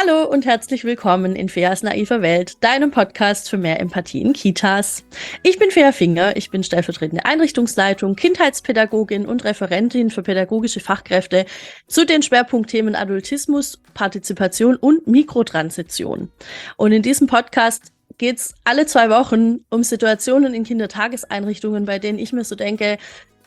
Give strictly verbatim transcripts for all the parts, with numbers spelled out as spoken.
Hallo und herzlich willkommen in Feas naiver Welt, deinem Podcast für mehr Empathie in Kitas. Ich bin Fea Finger, ich bin stellvertretende Einrichtungsleitung, Kindheitspädagogin und Referentin für pädagogische Fachkräfte zu den Schwerpunktthemen Adultismus, Partizipation und Mikrotransition. Und in diesem Podcast geht es alle zwei Wochen um Situationen in Kindertageseinrichtungen, bei denen ich mir so denke,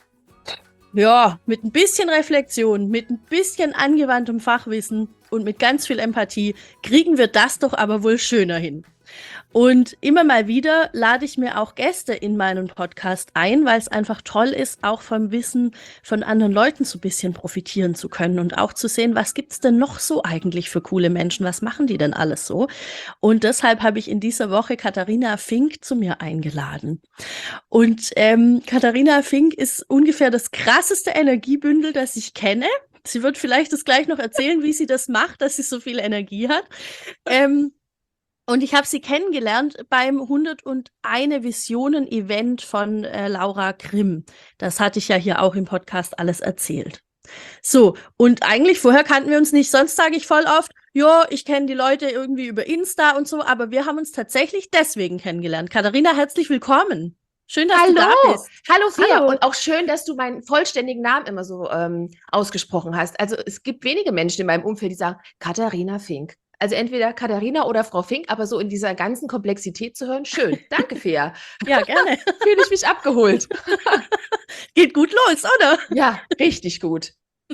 ja, mit ein bisschen Reflexion, mit ein bisschen angewandtem Fachwissen und mit ganz viel Empathie kriegen wir das doch aber wohl schöner hin. Und immer mal wieder lade ich mir auch Gäste in meinen Podcast ein, weil es einfach toll ist, auch vom Wissen von anderen Leuten so ein bisschen profitieren zu können und auch zu sehen, was gibt's denn noch so eigentlich für coole Menschen, was machen die denn alles so? Und deshalb habe ich in dieser Woche Katharina Fink zu mir eingeladen. Und ähm, Katharina Fink ist ungefähr das krasseste Energiebündel, das ich kenne. Sie wird vielleicht das gleich noch erzählen, wie sie das macht, dass sie so viel Energie hat. Ähm, Und ich habe sie kennengelernt beim hunderteins Visionen-Event von äh, Laura Grimm. Das hatte ich ja hier auch im Podcast alles erzählt. So, und eigentlich vorher kannten wir uns nicht. Sonst sage ich voll oft, ja, ich kenne die Leute irgendwie über Insta und so, aber wir haben uns tatsächlich deswegen kennengelernt. Katharina, herzlich willkommen. Schön, dass Hallo. du da bist. Hallo, Fia. Hallo. Und auch schön, dass du meinen vollständigen Namen immer so ähm, ausgesprochen hast. Also es gibt wenige Menschen in meinem Umfeld, die sagen, Katharina Fink. Also entweder Katharina oder Frau Fink, aber so in dieser ganzen Komplexität zu hören, schön. Danke, Fia. Ja, gerne. Fühle ich mich abgeholt. Geht gut los, oder? Ja, richtig gut.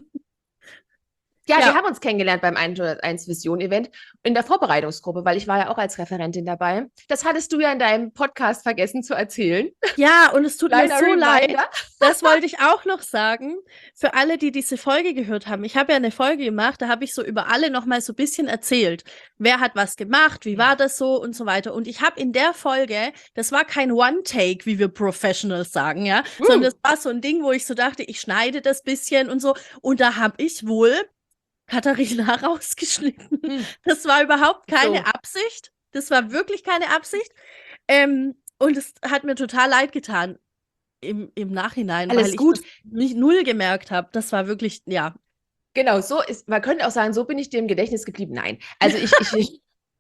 Ja, Ja. wir haben uns kennengelernt beim hunderteins Vision-Event in der Vorbereitungsgruppe, weil ich war ja auch als Referentin dabei. Das hattest du ja in deinem Podcast vergessen zu erzählen. Ja, und es tut mir Kleiner so leid. Reminder. Das wollte ich auch noch sagen. Für alle, die diese Folge gehört haben. Ich habe ja eine Folge gemacht, da habe ich so über alle noch mal so ein bisschen erzählt. Wer hat was gemacht, wie war das so und so weiter. Und ich habe in der Folge, das war kein One-Take, wie wir Professionals sagen, ja, Uh. sondern das war so ein Ding, wo ich so dachte, ich schneide das bisschen und so. Und da habe ich wohl Katharina rausgeschnitten. Hm. Das war überhaupt keine So. Absicht. Das war wirklich keine Absicht. Ähm, und es hat mir total leid getan im, im Nachhinein, Alles weil ich gut. das nicht null gemerkt habe. Das war wirklich, ja. Genau, so ist, man könnte auch sagen, so bin ich dir im Gedächtnis geblieben. Nein, also ich, ich, ich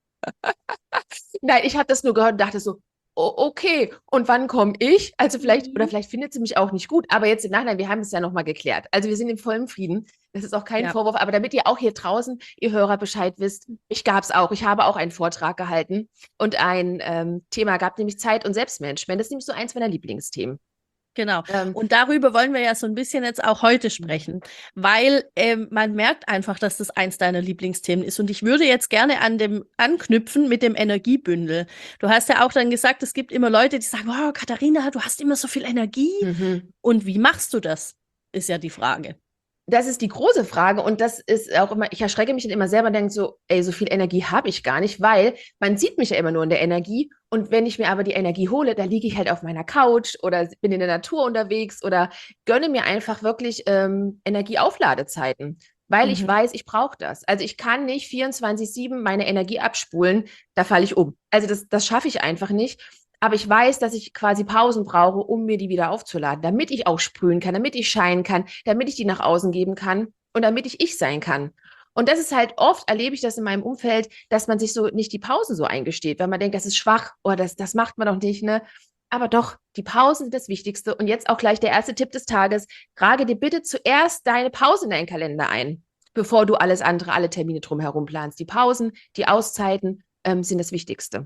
nein, ich habe das nur gehört und dachte so, oh, okay, und wann komme ich? Also vielleicht, Mhm. oder vielleicht findet sie mich auch nicht gut, aber jetzt im Nachhinein, wir haben es ja nochmal geklärt. Also wir sind im vollen Frieden, das ist auch kein Ja. Vorwurf, aber damit ihr auch hier draußen, ihr Hörer, Bescheid wisst, ich gab es auch, ich habe auch einen Vortrag gehalten und ein ähm, Thema gab, nämlich Zeit und Selbstmanagement. Das ist nämlich so eins meiner Lieblingsthemen. Genau. Ähm, Und darüber wollen wir ja so ein bisschen jetzt auch heute sprechen, weil ähm, man merkt einfach, dass das eins deiner Lieblingsthemen ist. Und ich würde jetzt gerne an dem anknüpfen mit dem Energiebündel. Du hast ja auch dann gesagt, es gibt immer Leute, die sagen, oh, Katharina, du hast immer so viel Energie. mhm. Und wie machst du das? Ist ja die Frage. Das ist die große Frage und das ist auch immer, ich erschrecke mich dann immer selber und denke so, ey, so viel Energie habe ich gar nicht, weil man sieht mich ja immer nur in der Energie und wenn ich mir aber die Energie hole, dann liege ich halt auf meiner Couch oder bin in der Natur unterwegs oder gönne mir einfach wirklich ähm, Energieaufladezeiten, weil ich Mhm. weiß, ich brauche das. Also ich kann nicht vierundzwanzig sieben meine Energie abspulen, da falle ich um. Also das, das schaffe ich einfach nicht. Aber ich weiß, dass ich quasi Pausen brauche, um mir die wieder aufzuladen, damit ich auch sprühen kann, damit ich scheinen kann, damit ich die nach außen geben kann und damit ich ich sein kann. Und das ist halt oft, erlebe ich das in meinem Umfeld, dass man sich so nicht die Pausen so eingesteht, weil man denkt, das ist schwach oder das, das macht man doch nicht, ne? Aber doch, die Pausen sind das Wichtigste. Und jetzt auch gleich der erste Tipp des Tages. Trage dir bitte zuerst deine Pause in deinen Kalender ein, bevor du alles andere, alle Termine drumherum planst. Die Pausen, die Auszeiten ähm, sind das Wichtigste.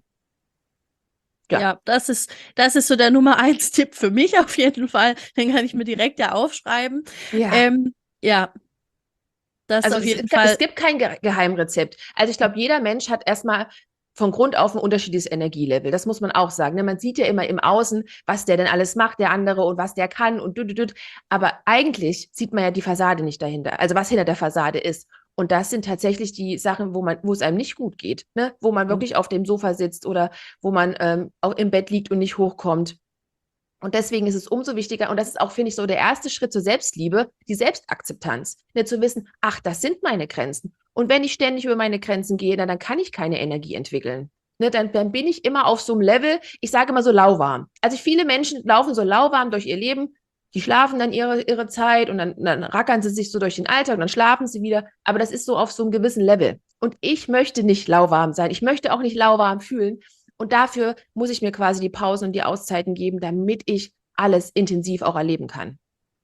Ja, Ja. das ist, das ist so der Nummer eins Tipp für mich auf jeden Fall. Den kann ich mir direkt ja aufschreiben. Ja. Ähm, ja, das Also auf es, jeden es, Fall. es gibt kein Ge Geheimrezept. Also ich glaube, jeder Mensch hat erstmal von Grund auf ein unterschiedliches Energielevel. Das muss man auch sagen. Ne? Man sieht ja immer im Außen, was der denn alles macht, der andere und was der kann und düt, düt, düt. Aber eigentlich sieht man ja die Fassade nicht dahinter. Also was hinter der Fassade ist. Und das sind tatsächlich die Sachen, wo man, wo es einem nicht gut geht, ne? Wo man wirklich auf dem Sofa sitzt oder wo man ähm, auch im Bett liegt und nicht hochkommt. Und deswegen ist es umso wichtiger, und das ist auch, finde ich, so der erste Schritt zur Selbstliebe, die Selbstakzeptanz. Nicht zu wissen, ach, das sind meine Grenzen. Und wenn ich ständig über meine Grenzen gehe, dann, dann kann ich keine Energie entwickeln. Ne, dann, dann bin ich immer auf so einem Level, ich sage immer so lauwarm. Also viele Menschen laufen so lauwarm durch ihr Leben, die schlafen dann ihre, ihre Zeit und dann, dann rackern sie sich so durch den Alltag und dann schlafen sie wieder. Aber das ist so auf so einem gewissen Level. Und ich möchte nicht lauwarm sein. Ich möchte auch nicht lauwarm fühlen. Und dafür muss ich mir quasi die Pausen und die Auszeiten geben, damit ich alles intensiv auch erleben kann.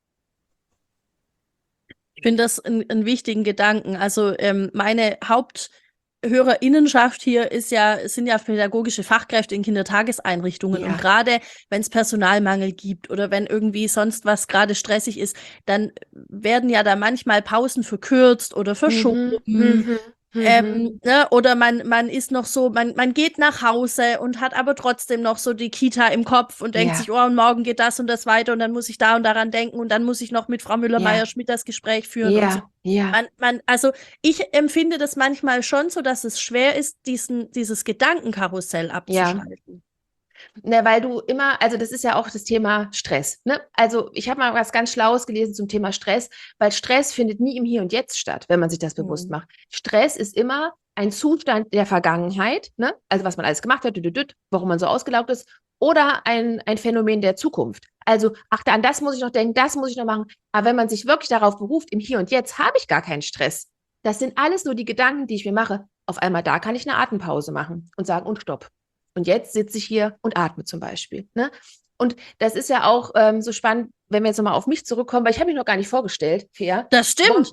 Ich finde das einen wichtigen Gedanken. Also ähm, meine Haupthörerinnenschaft hier ist ja, sind ja pädagogische Fachkräfte in Kindertageseinrichtungen. Ja. Und gerade wenn es Personalmangel gibt oder wenn irgendwie sonst was gerade stressig ist, dann werden ja da manchmal Pausen verkürzt oder verschoben. Mhm, mhm, Ähm, ne? Oder man, man ist noch so, man, man geht nach Hause und hat aber trotzdem noch so die Kita im Kopf und denkt ja. sich, oh, und morgen geht das und das weiter und dann muss ich da und daran denken und dann muss ich noch mit Frau Müller-Meyer-Schmidt das Gespräch führen und so. Ja, ja. Man, man, also ich empfinde das manchmal schon so, dass es schwer ist, diesen, dieses Gedankenkarussell abzuschalten. Ne, weil du immer, also das ist ja auch das Thema Stress. Ne? Also ich habe mal was ganz Schlaues gelesen zum Thema Stress, weil Stress findet nie im Hier und Jetzt statt, wenn man sich das bewusst Mhm. macht. Stress ist immer ein Zustand der Vergangenheit, ne? Also was man alles gemacht hat, düdüdüd, warum man so ausgelaugt ist, oder ein, ein Phänomen der Zukunft. Also, ach, an das muss ich noch denken, das muss ich noch machen. Aber wenn man sich wirklich darauf beruft, im Hier und Jetzt habe ich gar keinen Stress. Das sind alles nur die Gedanken, die ich mir mache. Auf einmal da kann ich eine Atempause machen und sagen, und stopp. Und jetzt sitze ich hier und atme zum Beispiel. Ne? Und das ist ja auch ähm, so spannend, wenn wir jetzt nochmal auf mich zurückkommen, weil ich habe mich noch gar nicht vorgestellt, Fair. Das stimmt.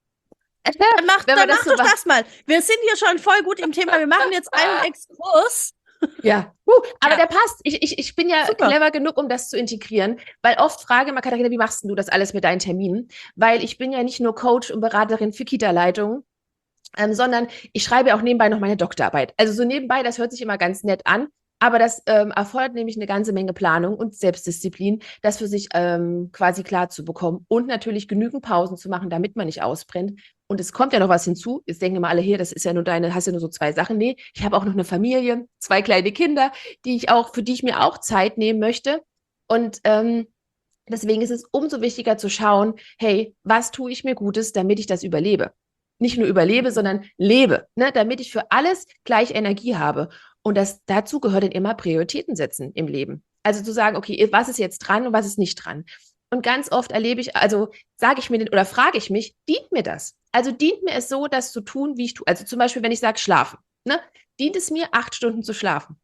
Äh, Dann mach, wenn dann man mach das so doch macht. das mal. Wir sind hier schon voll gut im Thema. Wir machen jetzt einen Exkurs. Ja, uh, aber Ja. der passt. Ich, ich, ich bin ja Super. clever genug, um das zu integrieren, weil oft frage immer, Katharina, wie machst du das alles mit deinen Terminen? Weil ich bin ja nicht nur Coach und Beraterin für Kita-Leitung, ähm, sondern ich schreibe auch nebenbei noch meine Doktorarbeit. Also so nebenbei, das hört sich immer ganz nett an, aber das ähm, erfordert nämlich eine ganze Menge Planung und Selbstdisziplin, das für sich ähm, quasi klar zu bekommen und natürlich genügend Pausen zu machen, damit man nicht ausbrennt. Und es kommt ja noch was hinzu. Jetzt denken immer alle hier, das ist ja nur deine, hast ja nur so zwei Sachen. Nee, ich habe auch noch eine Familie, zwei kleine Kinder, die ich auch, für die ich mir auch Zeit nehmen möchte. Und ähm, deswegen ist es umso wichtiger zu schauen, hey, was tue ich mir Gutes, damit ich das überlebe? Nicht nur überlebe, sondern lebe, ne? Damit ich für alles gleich Energie habe. Und das, dazu gehört dann immer Prioritäten setzen im Leben. Also zu sagen, okay, was ist jetzt dran und was ist nicht dran? Und ganz oft erlebe ich, also sage ich mir oder frage ich mich, dient mir das? Also dient mir es so, das zu tun, wie ich tue? Also zum Beispiel, wenn ich sage, schlafen, ne? Dient es mir, acht Stunden zu schlafen?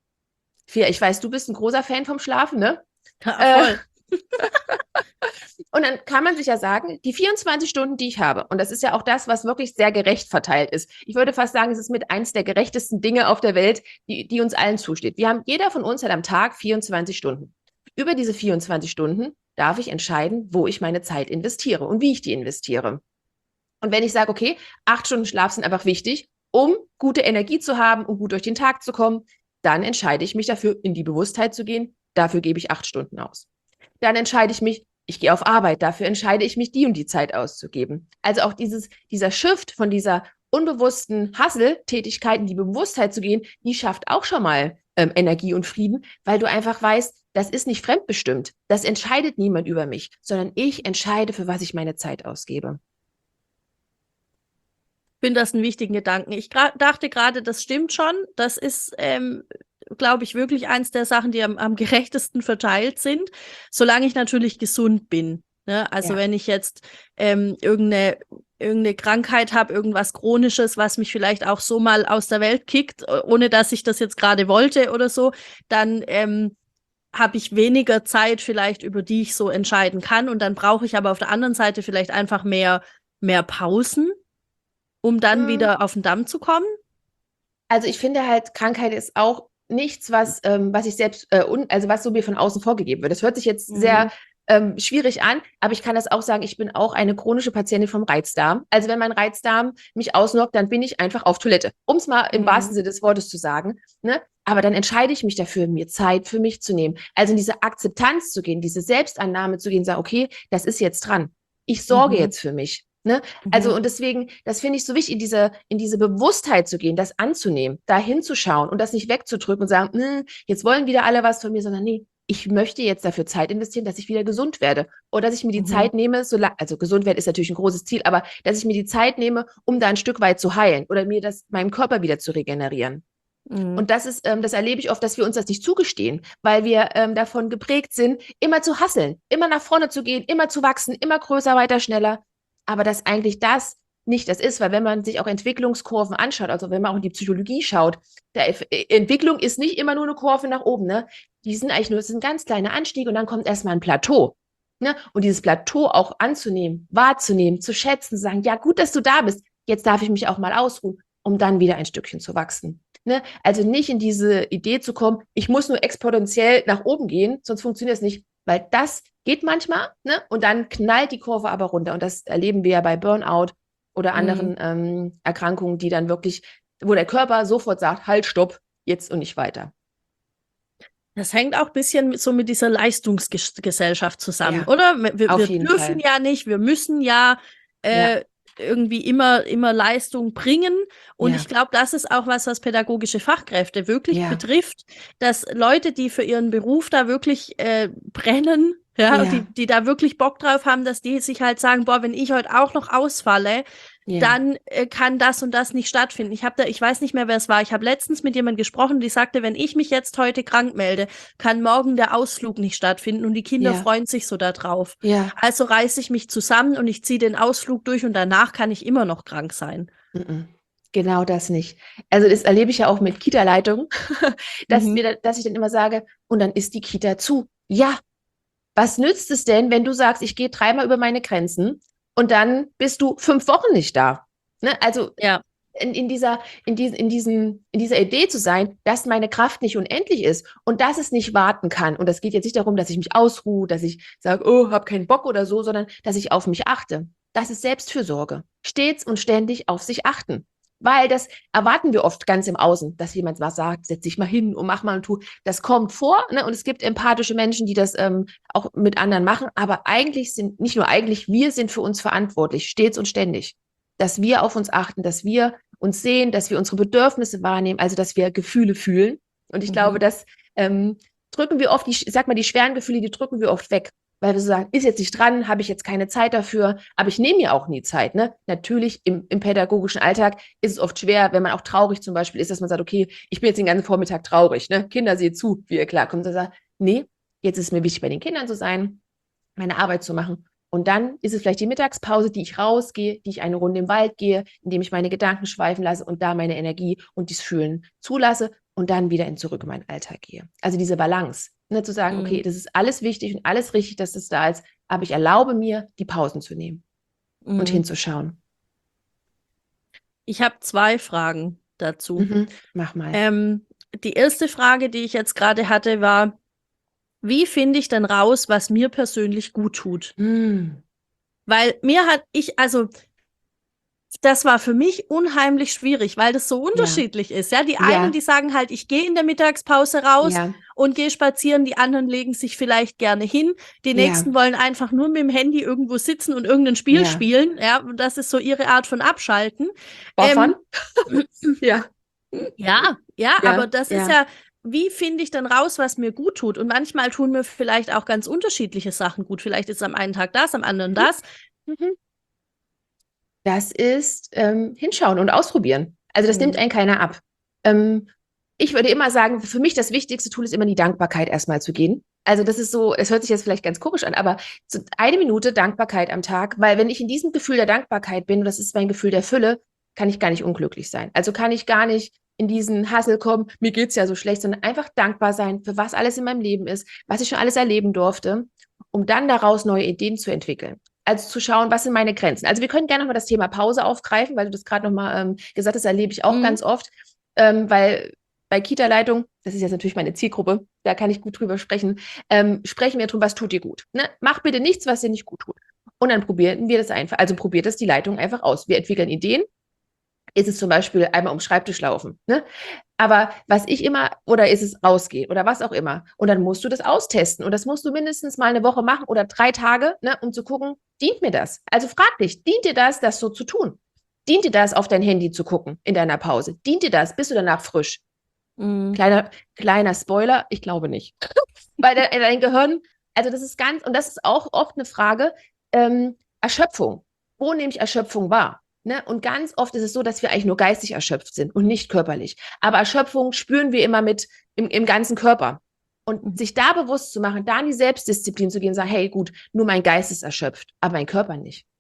Fia, ich weiß, du bist ein großer Fan vom Schlafen, ne? Ja, Äh, voll. Und dann kann man sich ja sagen, die vierundzwanzig Stunden, die ich habe, und das ist ja auch das, was wirklich sehr gerecht verteilt ist. Ich würde fast sagen, es ist mit eins der gerechtesten Dinge auf der Welt, die, die uns allen zusteht. Wir haben, jeder von uns hat am Tag vierundzwanzig Stunden. Über diese vierundzwanzig Stunden darf ich entscheiden, wo ich meine Zeit investiere und wie ich die investiere. Und wenn ich sage, okay, acht Stunden Schlaf sind einfach wichtig, um gute Energie zu haben, um gut durch den Tag zu kommen, dann entscheide ich mich dafür, in die Bewusstheit zu gehen. Dafür gebe ich acht Stunden aus. Dann entscheide ich mich, ich gehe auf Arbeit, dafür entscheide ich mich, die und die Zeit auszugeben. Also auch dieses, dieser Shift von dieser unbewussten Hustle-Tätigkeit in die Bewusstheit zu gehen, die schafft auch schon mal ähm, Energie und Frieden, weil du einfach weißt, das ist nicht fremdbestimmt. Das entscheidet niemand über mich, sondern ich entscheide, für was ich meine Zeit ausgebe. Ich finde das einen wichtigen Gedanken. Ich dachte gerade, das stimmt schon. Das ist, ähm, glaube ich, wirklich eins der Sachen, die am, am gerechtesten verteilt sind, solange ich natürlich gesund bin. Ne? Also Ja. wenn ich jetzt ähm, irgendeine, irgendeine Krankheit habe, irgendwas Chronisches, was mich vielleicht auch so mal aus der Welt kickt, ohne dass ich das jetzt gerade wollte oder so, dann ähm, habe ich weniger Zeit vielleicht, über die ich so entscheiden kann. Und dann brauche ich aber auf der anderen Seite vielleicht einfach mehr, mehr Pausen, um dann Mhm. wieder auf den Damm zu kommen? Also ich finde halt, Krankheit ist auch nichts, was, ähm, was ich selbst, äh, un, also was so mir von außen vorgegeben wird. Das hört sich jetzt Mhm. sehr ähm, schwierig an, aber ich kann das auch sagen, ich bin auch eine chronische Patientin vom Reizdarm. Also wenn mein Reizdarm mich ausnockt, dann bin ich einfach auf Toilette, um es mal im Mhm. wahrsten Sinne des Wortes zu sagen. Ne? Aber dann entscheide ich mich dafür, mir Zeit für mich zu nehmen. Also in diese Akzeptanz zu gehen, diese Selbstannahme zu gehen, sagen, okay, das ist jetzt dran. Ich sorge Mhm. jetzt für mich. Ne? Also, Mhm. und deswegen, das finde ich so wichtig, in diese, in diese Bewusstheit zu gehen, das anzunehmen, da hinzuschauen und das nicht wegzudrücken und sagen, hm, jetzt wollen wieder alle was von mir, sondern nee, ich möchte jetzt dafür Zeit investieren, dass ich wieder gesund werde. Oder dass ich mir die Mhm. Zeit nehme, so lang, also gesund werden ist natürlich ein großes Ziel, aber dass ich mir die Zeit nehme, um da ein Stück weit zu heilen oder mir das, meinem Körper wieder zu regenerieren. Mhm. Und das ist, ähm, das erlebe ich oft, dass wir uns das nicht zugestehen, weil wir ähm, davon geprägt sind, immer zu hasseln, immer nach vorne zu gehen, immer zu wachsen, immer größer, weiter, schneller. Aber dass eigentlich das nicht das ist, weil wenn man sich auch Entwicklungskurven anschaut, also wenn man auch in die Psychologie schaut, der Entwicklung ist nicht immer nur eine Kurve nach oben, ne? Die sind eigentlich nur, es ist ein ganz kleiner Anstieg und dann kommt erstmal ein Plateau. Ne? Und dieses Plateau auch anzunehmen, wahrzunehmen, zu schätzen, zu sagen, ja, gut, dass du da bist, jetzt darf ich mich auch mal ausruhen, um dann wieder ein Stückchen zu wachsen. Ne? Also nicht in diese Idee zu kommen, ich muss nur exponentiell nach oben gehen, sonst funktioniert es nicht, weil das geht manchmal, ne? Und dann knallt die Kurve aber runter. Und das erleben wir ja bei Burnout oder anderen mhm. ähm, Erkrankungen, die dann wirklich, wo der Körper sofort sagt, halt, stopp, jetzt und nicht weiter. Das hängt auch ein bisschen so mit dieser Leistungsgesellschaft zusammen, Ja, oder? Wir, auf wir jeden dürfen Fall. ja nicht, wir müssen ja, äh, ja. irgendwie immer, immer Leistung bringen. Und ja. ich glaube, das ist auch was, was pädagogische Fachkräfte wirklich ja. betrifft, dass Leute, die für ihren Beruf da wirklich äh, brennen, ja, ja. Die, die da wirklich Bock drauf haben, dass die sich halt sagen, boah, wenn ich heute auch noch ausfalle, ja. dann äh, kann das und das nicht stattfinden. Ich habe da, ich weiß nicht mehr, wer es war. Ich habe letztens mit jemandem gesprochen, die sagte, wenn ich mich jetzt heute krank melde, kann morgen der Ausflug nicht stattfinden und die Kinder ja. freuen sich so da drauf. Ja. Also reiße ich mich zusammen und ich ziehe den Ausflug durch und danach kann ich immer noch krank sein. Mhm. Genau das nicht. Also das erlebe ich ja auch mit Kita-Leitungen, dass, mhm. wir, dass ich dann immer sage, und dann ist die Kita zu. Ja, was nützt es denn, wenn du sagst, ich gehe dreimal über meine Grenzen und dann bist du fünf Wochen nicht da? Ne? Also ja. in, in, dieser, in, diesen, in, diesen, in dieser Idee zu sein, dass meine Kraft nicht unendlich ist und dass es nicht warten kann. Und das geht jetzt nicht darum, dass ich mich ausruhe, dass ich sage, oh, habe keinen Bock oder so, sondern dass ich auf mich achte. Das ist Selbstfürsorge. Stets und ständig auf sich achten. Weil das erwarten wir oft ganz im Außen, dass jemand was sagt, setz dich mal hin und mach mal und tu. Das kommt vor, ne? Und es gibt empathische Menschen, die das ähm, auch mit anderen machen. Aber eigentlich sind, nicht nur eigentlich, wir sind für uns verantwortlich, stets und ständig. Dass wir auf uns achten, dass wir uns sehen, dass wir unsere Bedürfnisse wahrnehmen, also dass wir Gefühle fühlen. Und ich mhm. glaube, das ähm, drücken wir oft, die, sag mal, die schweren Gefühle, die drücken wir oft weg. Weil wir so sagen, ist jetzt nicht dran, habe ich jetzt keine Zeit dafür, aber ich nehme mir auch nie Zeit. Ne? Natürlich im, im pädagogischen Alltag ist es oft schwer, wenn man auch traurig zum Beispiel ist, dass man sagt, okay, ich bin jetzt den ganzen Vormittag traurig. Ne? Kinder, seht zu, wie ihr klarkommt. Und sagt, nee, jetzt ist es mir wichtig, bei den Kindern zu sein, meine Arbeit zu machen. Und dann ist es vielleicht die Mittagspause, die ich rausgehe, die ich eine Runde im Wald gehe, indem ich meine Gedanken schweifen lasse und da meine Energie und dieses Fühlen zulasse und dann wieder in zurück in meinen Alltag gehe. Also diese Balance. Ne, zu sagen, okay, das ist alles wichtig und alles richtig, dass es da ist, aber ich erlaube mir, die Pausen zu nehmen mhm. und hinzuschauen. Ich habe zwei Fragen dazu. Mhm. Mach mal. Ähm, die erste Frage, die ich jetzt gerade hatte, war, wie finde ich denn raus, was mir persönlich gut tut? Mhm. Weil mir hat ich, also das war für mich unheimlich schwierig, weil das so unterschiedlich ja. ist. Ja, die ja. einen, die sagen halt, ich gehe in der Mittagspause raus ja. und gehe spazieren. Die anderen legen sich vielleicht gerne hin. Die ja. nächsten wollen einfach nur mit dem Handy irgendwo sitzen und irgendein Spiel ja. spielen. Ja, das ist so ihre Art von Abschalten. Ähm, ja. ja, ja, ja, aber das ja. ist ja, wie finde ich denn raus, was mir gut tut? Und manchmal tun mir vielleicht auch ganz unterschiedliche Sachen gut. Vielleicht ist am einen Tag das, am anderen das. Mhm. Das ist ähm, hinschauen und ausprobieren. Also das mhm. nimmt einen keiner ab. Ähm, ich würde immer sagen, für mich das wichtigste Tool ist immer in die Dankbarkeit erstmal zu gehen. Also das ist so, es hört sich jetzt vielleicht ganz komisch an, aber so eine Minute Dankbarkeit am Tag, weil wenn ich in diesem Gefühl der Dankbarkeit bin, und das ist mein Gefühl der Fülle, kann ich gar nicht unglücklich sein. Also kann ich gar nicht in diesen Hassel kommen, mir geht's ja so schlecht, sondern einfach dankbar sein, für was alles in meinem Leben ist, was ich schon alles erleben durfte, um dann daraus neue Ideen zu entwickeln. Also zu schauen, was sind meine Grenzen. Also wir können gerne nochmal das Thema Pause aufgreifen, weil du das gerade nochmal ähm, gesagt hast, erlebe ich auch mhm. ganz oft, ähm, weil bei Kita-Leitung, das ist jetzt natürlich meine Zielgruppe, da kann ich gut drüber sprechen, ähm, sprechen wir drüber, was tut dir gut. Ne? Mach bitte nichts, was dir nicht gut tut. Und dann probieren wir das einfach, also probiert das die Leitung einfach aus. Wir entwickeln Ideen. Ist es zum Beispiel einmal um den Schreibtisch laufen, ne? Aber was ich immer, oder ist es rausgehen oder was auch immer. Und dann musst du das austesten und das musst du mindestens mal eine Woche machen oder drei Tage, ne, um zu gucken, dient mir das? Also frag dich, dient dir das, das so zu tun? Dient dir das, auf dein Handy zu gucken in deiner Pause? Dient dir das? Bist du danach frisch? Mhm. Kleiner, kleiner Spoiler, ich glaube nicht. Weil dein, dein Gehirn, also das ist ganz, und das ist auch oft eine Frage, ähm, Erschöpfung. Wo nehme ich Erschöpfung wahr? Ne? Und ganz oft ist es so, dass wir eigentlich nur geistig erschöpft sind und nicht körperlich. Aber Erschöpfung spüren wir immer mit im, im ganzen Körper. Und sich da bewusst zu machen, da in die Selbstdisziplin zu gehen und sagen, hey, gut, nur mein Geist ist erschöpft, aber mein Körper nicht.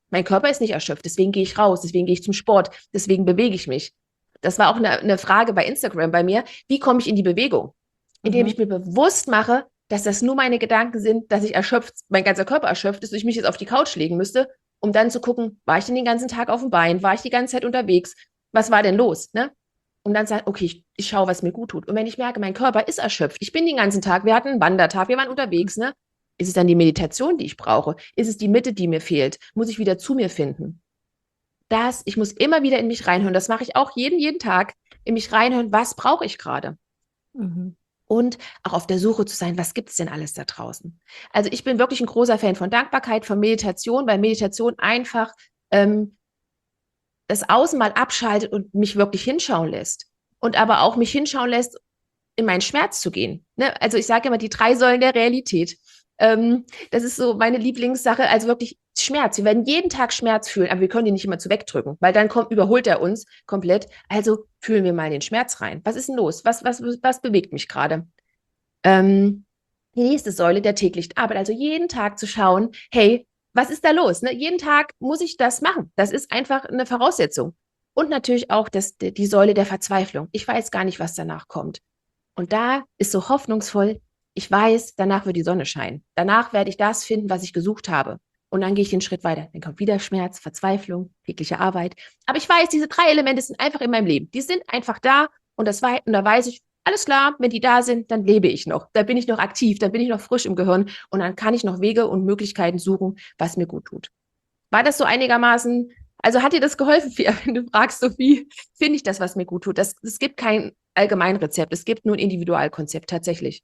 Mein Körper ist nicht erschöpft, deswegen gehe ich raus, deswegen gehe ich zum Sport, deswegen bewege ich mich. Das war auch eine, eine Frage bei Instagram bei mir. Wie komme ich in die Bewegung? Indem Mhm. ich mir bewusst mache, dass das nur meine Gedanken sind, dass ich erschöpft, mein ganzer Körper erschöpft ist und ich mich jetzt auf die Couch legen müsste, um dann zu gucken, war ich denn den ganzen Tag auf dem Bein? War ich die ganze Zeit unterwegs? Was war denn los? Ne? Und dann sagen, okay, ich, ich schaue, was mir gut tut. Und wenn ich merke, mein Körper ist erschöpft, ich bin den ganzen Tag, wir hatten einen Wandertag, wir waren unterwegs, ne? Ist es dann die Meditation, die ich brauche? Ist es die Mitte, die mir fehlt? Muss ich wieder zu mir finden? Das, ich muss immer wieder in mich reinhören. Das mache ich auch jeden, jeden Tag, in mich reinhören, was brauche ich gerade? Mhm. Und auch auf der Suche zu sein, was gibt es denn alles da draußen? Also ich bin wirklich ein großer Fan von Dankbarkeit, von Meditation, weil Meditation einfach ähm, das Außen mal abschaltet und mich wirklich hinschauen lässt. Und aber auch mich hinschauen lässt, in meinen Schmerz zu gehen. Ne? Also ich sage immer, die drei Säulen der Realität. Ähm, das ist so meine Lieblingssache, also wirklich Schmerz. Wir werden jeden Tag Schmerz fühlen, aber wir können ihn nicht immer zu wegdrücken, weil dann kommt, überholt er uns komplett. Also fühlen wir mal den Schmerz rein. Was ist denn los? Was, was, was bewegt mich gerade? Ähm, die nächste Säule der täglichen Arbeit, also jeden Tag zu schauen, hey, was ist da los? Ne? Jeden Tag muss ich das machen. Das ist einfach eine Voraussetzung. Und natürlich auch das, die Säule der Verzweiflung. Ich weiß gar nicht, was danach kommt. Und da ist so hoffnungsvoll, ich weiß, danach wird die Sonne scheinen. Danach werde ich das finden, was ich gesucht habe. Und dann gehe ich den Schritt weiter. Dann kommt wieder Schmerz, Verzweiflung, tägliche Arbeit. Aber ich weiß, diese drei Elemente sind einfach in meinem Leben. Die sind einfach da. Und, das, und da weiß ich, alles klar, wenn die da sind, dann lebe ich noch. Da bin ich noch aktiv, dann bin ich noch frisch im Gehirn. Und dann kann ich noch Wege und Möglichkeiten suchen, was mir gut tut. War das so einigermaßen, also hat dir das geholfen, Fia, wenn du fragst, so wie finde ich das, was mir gut tut? Das, es gibt kein Allgemeinrezept, es gibt nur ein Individualkonzept tatsächlich.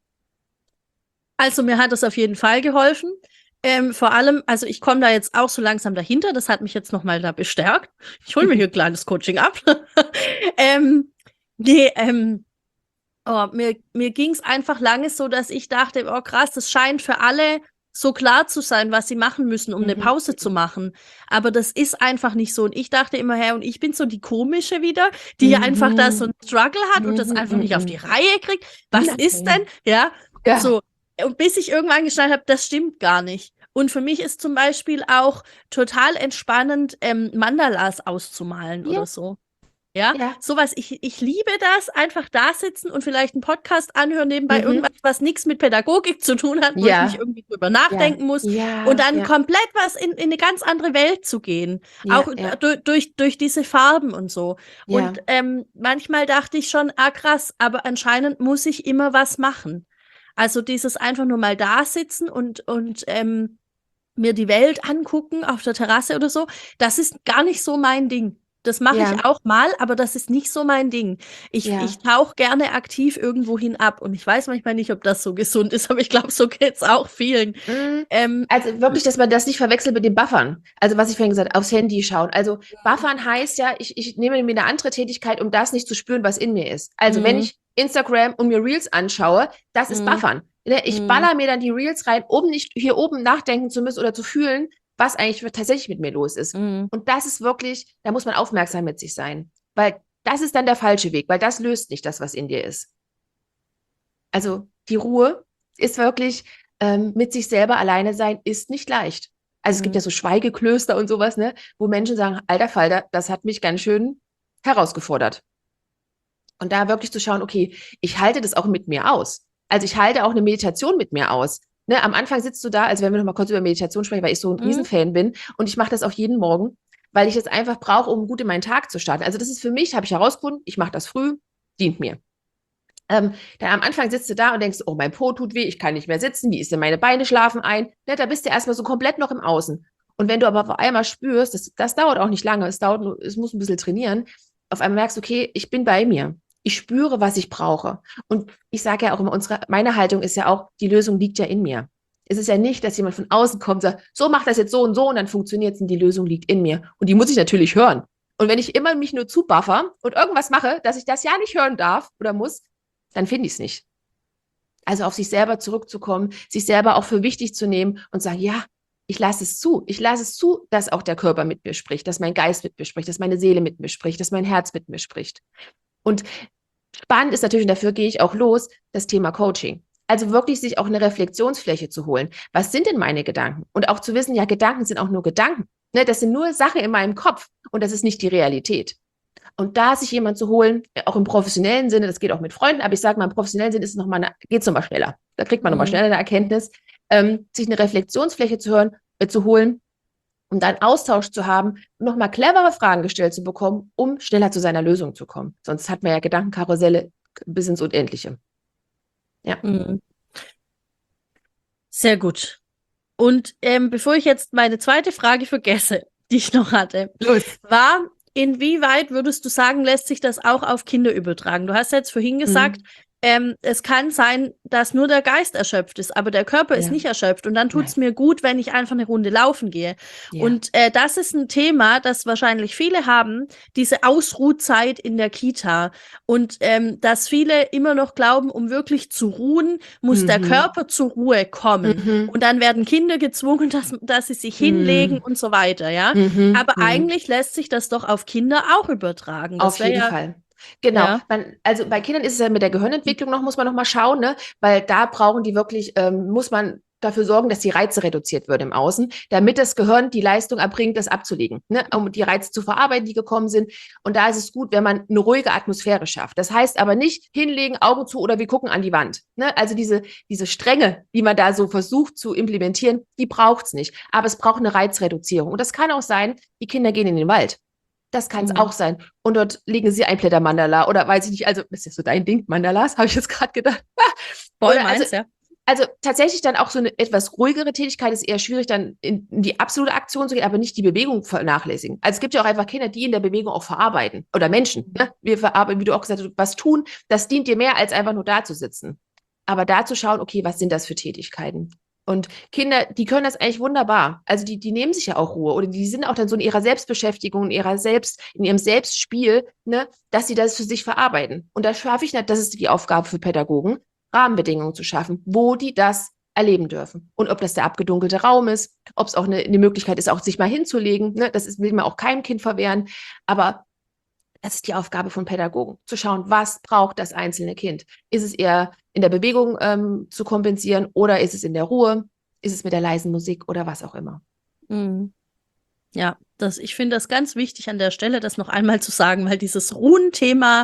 Also mir hat das auf jeden Fall geholfen. Ähm, vor allem, also ich komme da jetzt auch so langsam dahinter. Das hat mich jetzt noch mal da bestärkt. Ich hole mir hier ein kleines Coaching ab. ähm, nee, ähm, oh, mir, mir ging es einfach lange so, dass ich dachte, oh krass, das scheint für alle so klar zu sein, was sie machen müssen, um Mhm. eine Pause zu machen. Aber das ist einfach nicht so. Und ich dachte immer, hey, und ich bin so die Komische wieder, die Mhm. ja einfach da so einen Struggle hat und das Mhm, einfach nicht auf mhm. die Reihe kriegt. Was Nein. ist denn? Ja, Ja. so. Und bis ich irgendwann geschnallt habe, das stimmt gar nicht. Und für mich ist zum Beispiel auch total entspannend, ähm, Mandalas auszumalen Ja. oder so. Ja, Ja. sowas, ich, ich liebe das, einfach da sitzen und vielleicht einen Podcast anhören, nebenbei Mhm. irgendwas, was nichts mit Pädagogik zu tun hat, wo Ja. ich nicht irgendwie drüber nachdenken Ja. muss. Ja. Und dann Ja. komplett was in, in eine ganz andere Welt zu gehen. Ja. Auch Ja. durch, durch, durch diese Farben und so. Ja. Und ähm, manchmal dachte ich schon, ah krass, aber anscheinend muss ich immer was machen. Also dieses einfach nur mal da sitzen und, und ähm, mir die Welt angucken auf der Terrasse oder so, das ist gar nicht so mein Ding. Das mache Ja. ich auch mal, aber das ist nicht so mein Ding. Ich, Ja. ich tauche gerne aktiv irgendwo hin ab und ich weiß manchmal nicht, ob das so gesund ist, aber ich glaube, so geht's auch vielen. Mhm. Ähm, Also wirklich, dass man das nicht verwechselt mit dem Buffern. Also was ich vorhin gesagt habe, aufs Handy schauen. Also Buffern heißt ja, ich, ich nehme mir eine andere Tätigkeit, um das nicht zu spüren, was in mir ist. Also wenn Mhm. ich Instagram und mir Reels anschaue, das ist Mhm. Buffern. Ne, Ich Mhm. baller mir dann die Reels rein, um nicht hier oben nachdenken zu müssen oder zu fühlen, was eigentlich tatsächlich mit mir los ist. Mhm. Und das ist wirklich, da muss man aufmerksam mit sich sein. Weil das ist dann der falsche Weg, weil das löst nicht das, was in dir ist. Also die Ruhe ist wirklich, ähm, mit sich selber alleine sein, ist nicht leicht. Also es gibt Mhm. ja so Schweigeklöster und sowas, ne, wo Menschen sagen, alter Falter, das hat mich ganz schön herausgefordert. Und da wirklich zu schauen, okay, ich halte das auch mit mir aus. Also ich halte auch eine Meditation mit mir aus. Ne, am Anfang sitzt du da, also wenn wir noch mal kurz über Meditation sprechen, weil ich so ein Mhm. Riesenfan bin und ich mache das auch jeden Morgen, weil ich es einfach brauche, um gut in meinen Tag zu starten. Also das ist für mich, habe ich herausgefunden, ich mache das früh, dient mir. Ähm, dann am Anfang sitzt du da und denkst, oh, mein Po tut weh, ich kann nicht mehr sitzen, wie ist denn meine Beine schlafen ein? Ne, da bist du erstmal so komplett noch im Außen. Und wenn du aber auf einmal spürst, das, das dauert auch nicht lange, es dauert nur, es muss ein bisschen trainieren, auf einmal merkst du, okay, ich bin bei mir. Ich spüre, was ich brauche. Und ich sage ja auch immer, unsere, meine Haltung ist ja auch, die Lösung liegt ja in mir. Es ist ja nicht, dass jemand von außen kommt und sagt, so mach das jetzt so und so und dann funktioniert es und die Lösung liegt in mir. Und die muss ich natürlich hören. Und wenn ich immer mich nur zubuffer und irgendwas mache, dass ich das ja nicht hören darf oder muss, dann finde ich es nicht. Also auf sich selber zurückzukommen, sich selber auch für wichtig zu nehmen und sagen, ja, ich lasse es zu. Ich lasse es zu, dass auch der Körper mit mir spricht, dass mein Geist mit mir spricht, dass meine Seele mit mir spricht, dass mein Herz mit mir spricht. Und spannend ist natürlich, und dafür gehe ich auch los, das Thema Coaching. Also wirklich sich auch eine Reflexionsfläche zu holen. Was sind denn meine Gedanken? Und auch zu wissen, ja, Gedanken sind auch nur Gedanken. Ne, das sind nur Sachen in meinem Kopf und das ist nicht die Realität. Und da sich jemand zu holen, auch im professionellen Sinne, das geht auch mit Freunden, aber ich sage mal, im professionellen Sinne ist es noch mal, geht es nochmal schneller. Da kriegt man mhm. nochmal schneller eine Erkenntnis, ähm, sich eine Reflexionsfläche zu hören, äh, zu holen, um dann Austausch zu haben, nochmal clevere Fragen gestellt zu bekommen, um schneller zu seiner Lösung zu kommen. Sonst hat man ja Gedankenkarusselle bis ins Unendliche. Ja. Mhm. Sehr gut. Und ähm, bevor ich jetzt meine zweite Frage vergesse, die ich noch hatte, Los. war, inwieweit würdest du sagen, lässt sich das auch auf Kinder übertragen? Du hast jetzt vorhin gesagt, mhm. ähm, es kann sein, dass nur der Geist erschöpft ist, aber der Körper ja. ist nicht erschöpft. Und dann tut es mir gut, wenn ich einfach eine Runde laufen gehe. Ja. Und äh, das ist ein Thema, das wahrscheinlich viele haben, diese Ausruhzeit in der Kita. Und ähm, dass viele immer noch glauben, um wirklich zu ruhen, muss mhm. der Körper zur Ruhe kommen. Mhm. Und dann werden Kinder gezwungen, dass, dass sie sich mhm. hinlegen und so weiter. Ja. Mhm. Aber mhm. eigentlich lässt sich das doch auf Kinder auch übertragen. Das auf jeden ja, Fall. Genau. Ja. Man, also bei Kindern ist es ja mit der Gehirnentwicklung noch, muss man noch mal schauen, ne? Weil da brauchen die wirklich, ähm, muss man dafür sorgen, dass die Reize reduziert wird im Außen, damit das Gehirn die Leistung erbringt, das abzulegen, ne? Um die Reize zu verarbeiten, die gekommen sind. Und da ist es gut, wenn man eine ruhige Atmosphäre schafft. Das heißt aber nicht hinlegen, Augen zu oder wir gucken an die Wand. Ne? Also diese, diese Strenge, die man da so versucht zu implementieren, die braucht es nicht. Aber es braucht eine Reizreduzierung. Und das kann auch sein, die Kinder gehen in den Wald. Das kann es mhm. auch sein. Und dort legen sie ein Blätter-Mandala oder weiß ich nicht, also das ist ja so dein Ding, Mandalas, habe ich jetzt gerade gedacht. Voll oder, meins, also, ja. Also tatsächlich dann auch so eine etwas ruhigere Tätigkeit ist eher schwierig, dann in, in die absolute Aktion zu gehen, aber nicht die Bewegung vernachlässigen. Also es gibt ja auch einfach Kinder, die in der Bewegung auch verarbeiten. Oder Menschen, ne? Wir verarbeiten, wie du auch gesagt hast, was tun, das dient dir mehr, als einfach nur da zu sitzen. Aber da zu schauen, okay, was sind das für Tätigkeiten? Und Kinder, die können das eigentlich wunderbar. Also die, die nehmen sich ja auch Ruhe oder die sind auch dann so in ihrer Selbstbeschäftigung, in ihrer Selbst, in ihrem Selbstspiel, ne, dass sie das für sich verarbeiten. Und da schaffe ich nicht, das ist die Aufgabe für Pädagogen, Rahmenbedingungen zu schaffen, wo die das erleben dürfen. Und ob das der abgedunkelte Raum ist, ob es auch eine, eine Möglichkeit ist, auch sich mal hinzulegen, ne, das ist, will man auch keinem Kind verwehren. Aber das ist die Aufgabe von Pädagogen, zu schauen, was braucht das einzelne Kind. Ist es eher in der Bewegung ähm, zu kompensieren oder ist es in der Ruhe? Ist es mit der leisen Musik oder was auch immer? Mhm. Ja, das, ich finde das ganz wichtig an der Stelle, das noch einmal zu sagen, weil dieses Ruhen-Thema,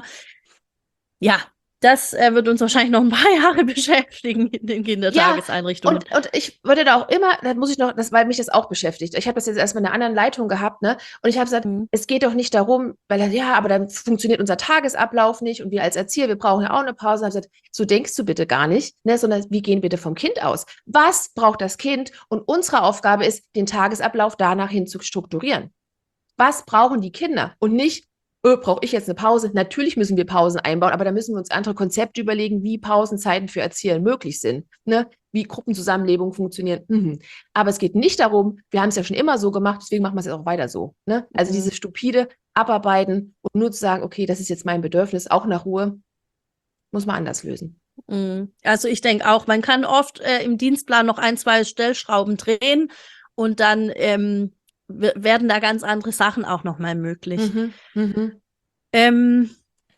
ja, das äh, wird uns wahrscheinlich noch ein paar Jahre beschäftigen in den Kindertageseinrichtungen. Ja, und, und ich würde da auch immer, da muss ich noch, das, weil mich das auch beschäftigt. Ich habe das jetzt erstmal in einer anderen Leitung gehabt, ne? Und ich habe gesagt, mhm. es geht doch nicht darum, weil ja, aber dann funktioniert unser Tagesablauf nicht und wir als Erzieher, wir brauchen ja auch eine Pause. Ich habe gesagt, so denkst du bitte gar nicht, ne? Sondern wir gehen bitte vom Kind aus. Was braucht das Kind? Und unsere Aufgabe ist, den Tagesablauf danach hin zu strukturieren. Was brauchen die Kinder? Und nicht, Oh, brauche ich jetzt eine Pause? Natürlich müssen wir Pausen einbauen, aber da müssen wir uns andere Konzepte überlegen, wie Pausenzeiten für Erzieher möglich sind, ne? Wie Gruppenzusammenlebung funktionieren. Mhm. Aber es geht nicht darum, wir haben es ja schon immer so gemacht, deswegen machen wir es jetzt auch weiter so. Ne? Also mhm. dieses stupide Abarbeiten und nur zu sagen, okay, das ist jetzt mein Bedürfnis, auch nach Ruhe, muss man anders lösen. Mhm. Also ich denke auch, man kann oft äh, im Dienstplan noch ein, zwei Stellschrauben drehen und dann ähm, werden da ganz andere Sachen auch noch mal möglich. Mhm, mhm. Ähm,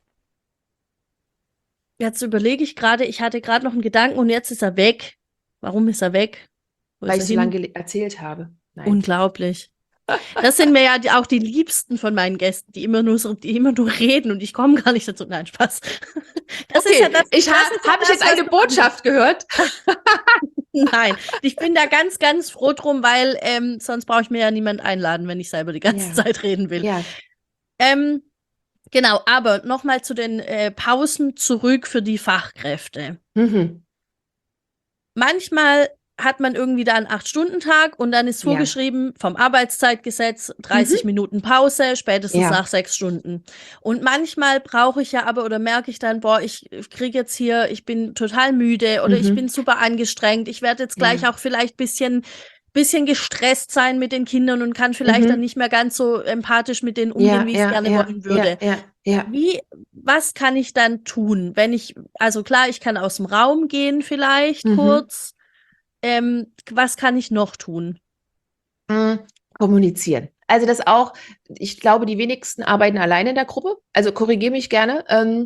jetzt überlege ich gerade, ich hatte gerade noch einen Gedanken und jetzt ist er weg. Warum ist er weg? Wo Weil ist ich er so lange erzählt habe. Nein. Unglaublich. Das sind mir ja die, auch die Liebsten von meinen Gästen, die immer nur so, die immer nur reden und ich komme gar nicht dazu. Nein, Spaß. Das okay, ist ja das, ich ha ja habe ich jetzt eine Botschaft gehört? Nein, ich bin da ganz, ganz froh drum, weil ähm, sonst brauche ich mir ja niemand einladen, wenn ich selber die ganze ja. Zeit reden will. Ja. Ähm, genau, aber nochmal zu den äh, Pausen zurück für die Fachkräfte. Mhm. Manchmal hat man irgendwie da einen acht-Stunden-Tag und dann ist vorgeschrieben ja. vom Arbeitszeitgesetz dreißig mhm. Minuten Pause, spätestens ja. nach sechs Stunden. Und manchmal brauche ich ja aber oder merke ich dann, boah, ich kriege jetzt hier, ich bin total müde oder mhm. ich bin super angestrengt. Ich werde jetzt gleich ja. auch vielleicht bisschen bisschen gestresst sein mit den Kindern und kann vielleicht mhm. dann nicht mehr ganz so empathisch mit denen umgehen, ja, wie ich es ja, gerne ja, wollen würde. Ja, ja, ja. Wie, was kann ich dann tun, wenn ich, also klar, ich kann aus dem Raum gehen vielleicht mhm. kurz. Ähm, was kann ich noch tun? Mhm. Kommunizieren. Also das auch, ich glaube, die wenigsten arbeiten alleine in der Gruppe. Also korrigiere mich gerne. Ähm,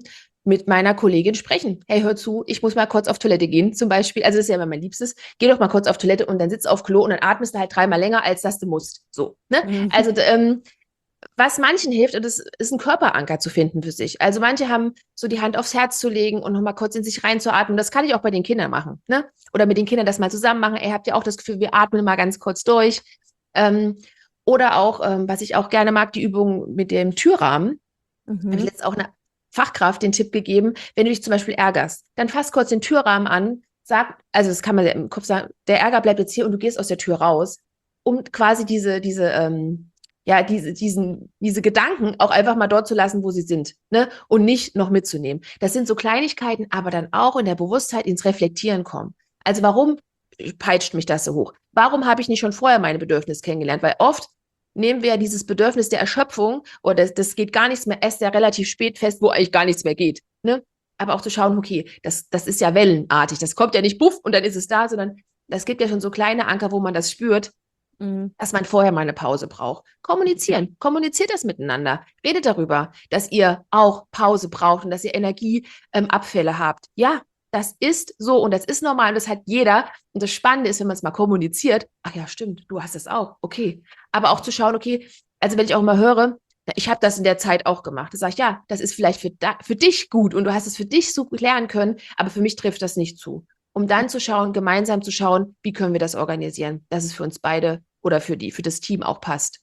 mit meiner Kollegin sprechen. Hey, hör zu, ich muss mal kurz auf Toilette gehen, zum Beispiel. Also das ist ja immer mein Liebstes. Geh doch mal kurz auf Toilette und dann sitzt auf Klo und dann atmest du halt dreimal länger, als dass du musst. So, ne? Mhm. Also ähm, was manchen hilft, und das ist ein Körperanker zu finden für sich. Also manche haben so die Hand aufs Herz zu legen und nochmal kurz in sich reinzuatmen. Das kann ich auch bei den Kindern machen, ne? Oder mit den Kindern das mal zusammen machen. Ey, habt ihr auch das Gefühl, wir atmen mal ganz kurz durch. Ähm, oder auch, ähm, was ich auch gerne mag, die Übung mit dem Türrahmen. Mhm. Habe ich letztens auch einer Fachkraft den Tipp gegeben, wenn du dich zum Beispiel ärgerst, dann fass kurz den Türrahmen an, sag, also das kann man ja im Kopf sagen, der Ärger bleibt jetzt hier und du gehst aus der Tür raus, um quasi diese, diese, ähm, ja, diese, diesen, diese Gedanken auch einfach mal dort zu lassen, wo sie sind, ne? Und nicht noch mitzunehmen. Das sind so Kleinigkeiten, aber dann auch in der Bewusstheit ins Reflektieren kommen. Also warum peitscht mich das so hoch? Warum habe ich nicht schon vorher meine Bedürfnisse kennengelernt? Weil oft nehmen wir ja dieses Bedürfnis der Erschöpfung oder das, das geht gar nichts mehr, erst ja relativ spät fest, wo eigentlich gar nichts mehr geht, ne? Aber auch zu schauen, okay, das, das ist ja wellenartig, das kommt ja nicht buff und dann ist es da, sondern das gibt ja schon so kleine Anker, wo man das spürt, Mhm. dass man vorher mal eine Pause braucht. Kommunizieren, kommuniziert das miteinander, redet darüber, dass ihr auch Pause braucht und dass ihr Energieabfälle ähm, habt. Ja, das ist so und das ist normal und das hat jeder. Und das Spannende ist, wenn man es mal kommuniziert, ach ja, stimmt, du hast es auch, okay. Aber auch zu schauen, okay, also wenn ich auch immer höre, ich habe das in der Zeit auch gemacht, da sage ich, ja, das ist vielleicht für, da, für dich gut und du hast es für dich so gut lernen können, aber für mich trifft das nicht zu. Um dann zu schauen, gemeinsam zu schauen, wie können wir das organisieren, dass es für uns beide oder für die, für das Team auch passt.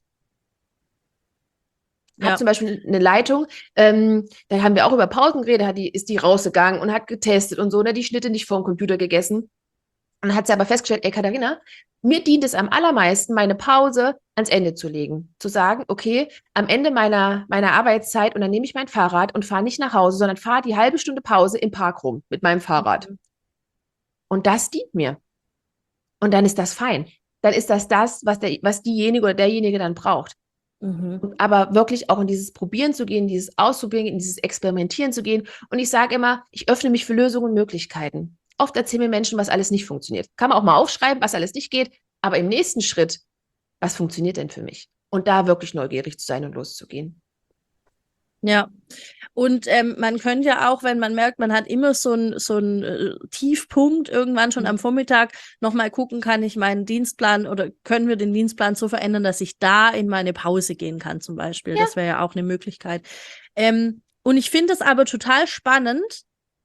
Ich Ja. habe zum Beispiel eine Leitung, ähm, da haben wir auch über Pausen geredet, hat die, ist die rausgegangen und hat getestet und so, ne, die Schnitte nicht vor dem Computer gegessen. Und dann hat sie aber festgestellt, ey Katharina, mir dient es am allermeisten, meine Pause ans Ende zu legen. Zu sagen, okay, am Ende meiner, meiner Arbeitszeit und dann nehme ich mein Fahrrad und fahre nicht nach Hause, sondern fahre die halbe Stunde Pause im Park rum mit meinem Fahrrad. Mhm. Und das dient mir. Und dann ist das fein. Dann ist das das, was, der, was diejenige oder derjenige dann braucht. Mhm. Aber wirklich auch in dieses Probieren zu gehen, dieses Ausprobieren, in dieses Experimentieren zu gehen. Und ich sage immer, ich öffne mich für Lösungen und Möglichkeiten. Oft erzählen mir Menschen, was alles nicht funktioniert. Kann man auch mal aufschreiben, was alles nicht geht. Aber im nächsten Schritt, was funktioniert denn für mich? Und da wirklich neugierig zu sein und loszugehen. Ja, und ähm, man könnte ja auch, wenn man merkt, man hat immer so einen so einen äh, Tiefpunkt, irgendwann schon Mhm. am Vormittag nochmal gucken, kann ich meinen Dienstplan oder können wir den Dienstplan so verändern, dass ich da in meine Pause gehen kann zum Beispiel. Ja. Das wäre ja auch eine Möglichkeit. Ähm, und ich finde es aber total spannend,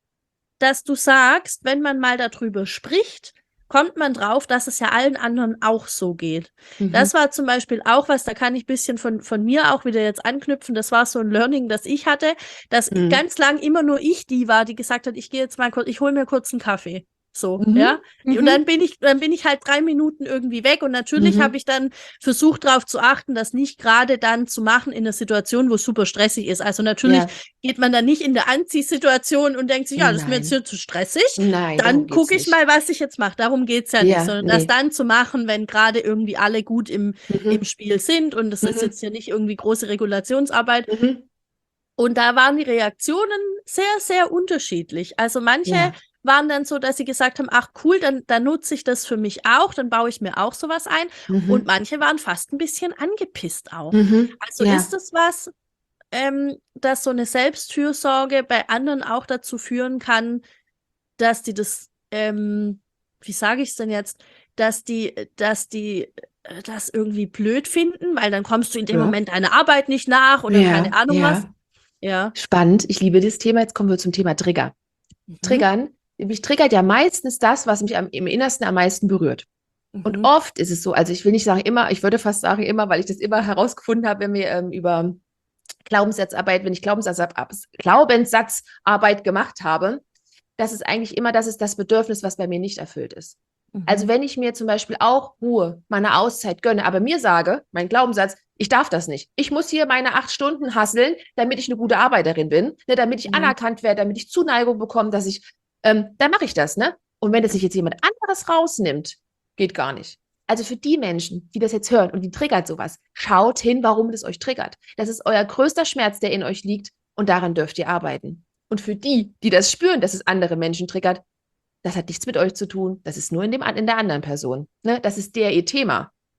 dass du sagst, wenn man mal darüber spricht, kommt man drauf, dass es ja allen anderen auch so geht. Mhm. Das war zum Beispiel auch was, da kann ich ein bisschen von, von mir auch wieder jetzt anknüpfen. Das war so ein Learning, das ich hatte, dass Mhm. ganz lang immer nur ich die war, die gesagt hat, ich gehe jetzt mal kurz, ich hole mir kurz einen Kaffee. So, Mhm. ja. Mhm. Und dann bin ich, dann bin ich halt drei Minuten irgendwie weg. Und natürlich Mhm. habe ich dann versucht, darauf zu achten, das nicht gerade dann zu machen in einer Situation, wo es super stressig ist. Also natürlich Ja. geht man dann nicht in der Anziehsituation und denkt sich, ja, das ist mir Nein. jetzt hier zu stressig. Nein, darum Dann geht's gucke ich nicht. mal, was ich jetzt mache. Darum geht's ja, Ja, nicht, sondern nee. das dann zu machen, wenn gerade irgendwie alle gut im, Mhm. im Spiel sind. Und das ist Mhm. jetzt ja nicht irgendwie große Regulationsarbeit. Mhm. Und da waren die Reaktionen sehr, sehr unterschiedlich. Also manche Ja. waren dann so, dass sie gesagt haben, ach cool, dann, dann nutze ich das für mich auch, dann baue ich mir auch sowas ein. Mhm. Und manche waren fast ein bisschen angepisst auch. Mhm. Also Ja. ist das was, ähm, dass so eine Selbstfürsorge bei anderen auch dazu führen kann, dass die das, ähm, wie sage ich es denn jetzt, dass die, dass die äh, das irgendwie blöd finden, weil dann kommst du in dem Ja. Moment deiner Arbeit nicht nach oder Ja, keine Ahnung was. ja. Ja. Spannend. Ich liebe das Thema. Jetzt kommen wir zum Thema Trigger. Mhm. Triggern. Mich triggert ja meistens das, was mich am, im Innersten am meisten berührt. Und Mhm. oft ist es so, also ich will nicht sagen immer, ich würde fast sagen immer, weil ich das immer herausgefunden habe, wenn wir ähm, über Glaubenssatzarbeit, wenn ich Glaubenssatzarbeit, Glaubenssatzarbeit gemacht habe, dass es eigentlich immer das ist das Bedürfnis, was bei mir nicht erfüllt ist. Mhm. Also wenn ich mir zum Beispiel auch Ruhe, meine Auszeit gönne, aber mir sage, mein Glaubenssatz, ich darf das nicht. Ich muss hier meine acht Stunden hasseln, damit ich eine gute Arbeiterin bin, ne, damit ich Mhm. anerkannt werde, damit ich Zuneigung bekomme, dass ich, ähm, dann mache ich das, ne? Und wenn das sich jetzt jemand anderes rausnimmt, geht gar nicht. Also für die Menschen, die das jetzt hören und die triggert sowas, schaut hin, warum das euch triggert. Das ist euer größter Schmerz, der in euch liegt und daran dürft ihr arbeiten. Und für die, die das spüren, dass es andere Menschen triggert, das hat nichts mit euch zu tun. Das ist nur in, dem, in der anderen Person. Ne? Das ist der ihr Thema.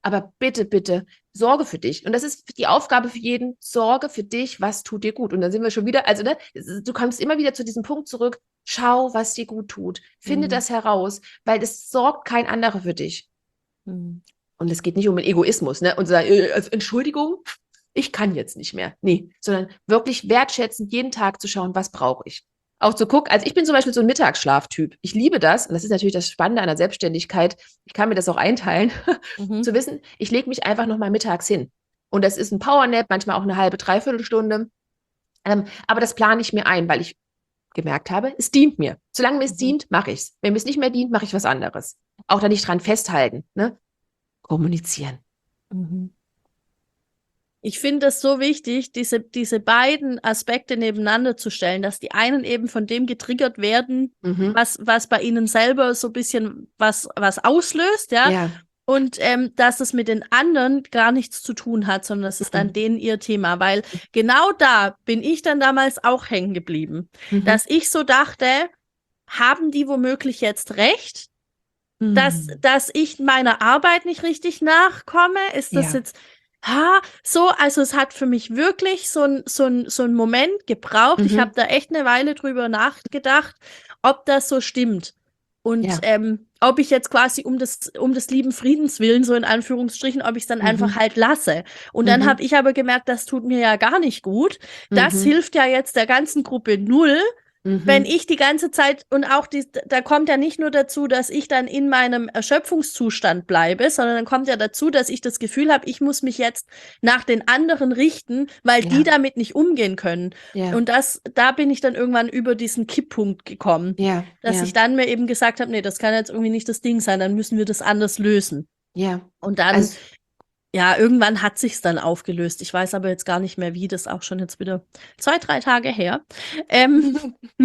Aber bitte, bitte, sorge für dich. Und das ist die Aufgabe für jeden, sorge für dich, was tut dir gut. Und dann sind wir schon wieder, also ne, du kommst immer wieder zu diesem Punkt zurück, schau, was dir gut tut. Finde Mhm. das heraus, weil es sorgt kein anderer für dich. Mhm. Und es geht nicht um den Egoismus, ne? Und sagen, äh, also Entschuldigung, ich kann jetzt nicht mehr. Nee, sondern wirklich wertschätzend jeden Tag zu schauen, was brauche ich. Auch zu gucken, also ich bin zum Beispiel so ein Mittagsschlaftyp. Ich liebe das, und das ist natürlich das Spannende an der Selbstständigkeit. Ich kann mir das auch einteilen, Mhm. zu wissen, ich lege mich einfach nochmal mittags hin. Und das ist ein Powernap, manchmal auch eine halbe, dreiviertel Stunde. Ähm, aber das plane ich mir ein, weil ich gemerkt habe, es dient mir. Solange mir es Mhm. dient, mache ich es. Wenn mir es nicht mehr dient, mache ich was anderes. Auch da nicht dran festhalten, ne? Kommunizieren. Mhm. Ich finde es so wichtig, diese, diese beiden Aspekte nebeneinander zu stellen, dass die einen eben von dem getriggert werden, Mhm. was, was bei ihnen selber so ein bisschen was, was auslöst, ja. Ja. Und ähm, dass es mit den anderen gar nichts zu tun hat, sondern es ist dann Mhm. denen ihr Thema. Weil genau da bin ich dann damals auch hängen geblieben. Mhm. Dass ich so dachte, haben die womöglich jetzt recht? Dass, Mhm. dass ich meiner Arbeit nicht richtig nachkomme? Ist das Ja. jetzt, ha, so, also es hat für mich wirklich so ein, so ein, so ein Moment gebraucht. Ich Mhm. habe da echt eine Weile drüber nachgedacht, ob das so stimmt. Und Ja. ähm, ob ich jetzt quasi um des, um des lieben Friedens willen, so in Anführungsstrichen, ob ich es dann Mhm. einfach halt lasse. Und dann Mhm. habe ich aber gemerkt, das tut mir ja gar nicht gut. Das Mhm. hilft ja jetzt der ganzen Gruppe null, wenn Mhm. ich die ganze Zeit, und auch die, da kommt ja nicht nur dazu, dass ich dann in meinem Erschöpfungszustand bleibe, sondern dann kommt ja dazu, dass ich das Gefühl habe, ich muss mich jetzt nach den anderen richten, weil Ja. die damit nicht umgehen können. Ja. Und das, da bin ich dann irgendwann über diesen Kipppunkt gekommen, Ja. dass Ja. ich dann mir eben gesagt habe, nee, das kann jetzt irgendwie nicht das Ding sein, dann müssen wir das anders lösen. Ja. Und dann, Also, ja, irgendwann hat sich's dann aufgelöst. Ich weiß aber jetzt gar nicht mehr, wie, das auch schon jetzt wieder zwei, drei Tage her. Ähm,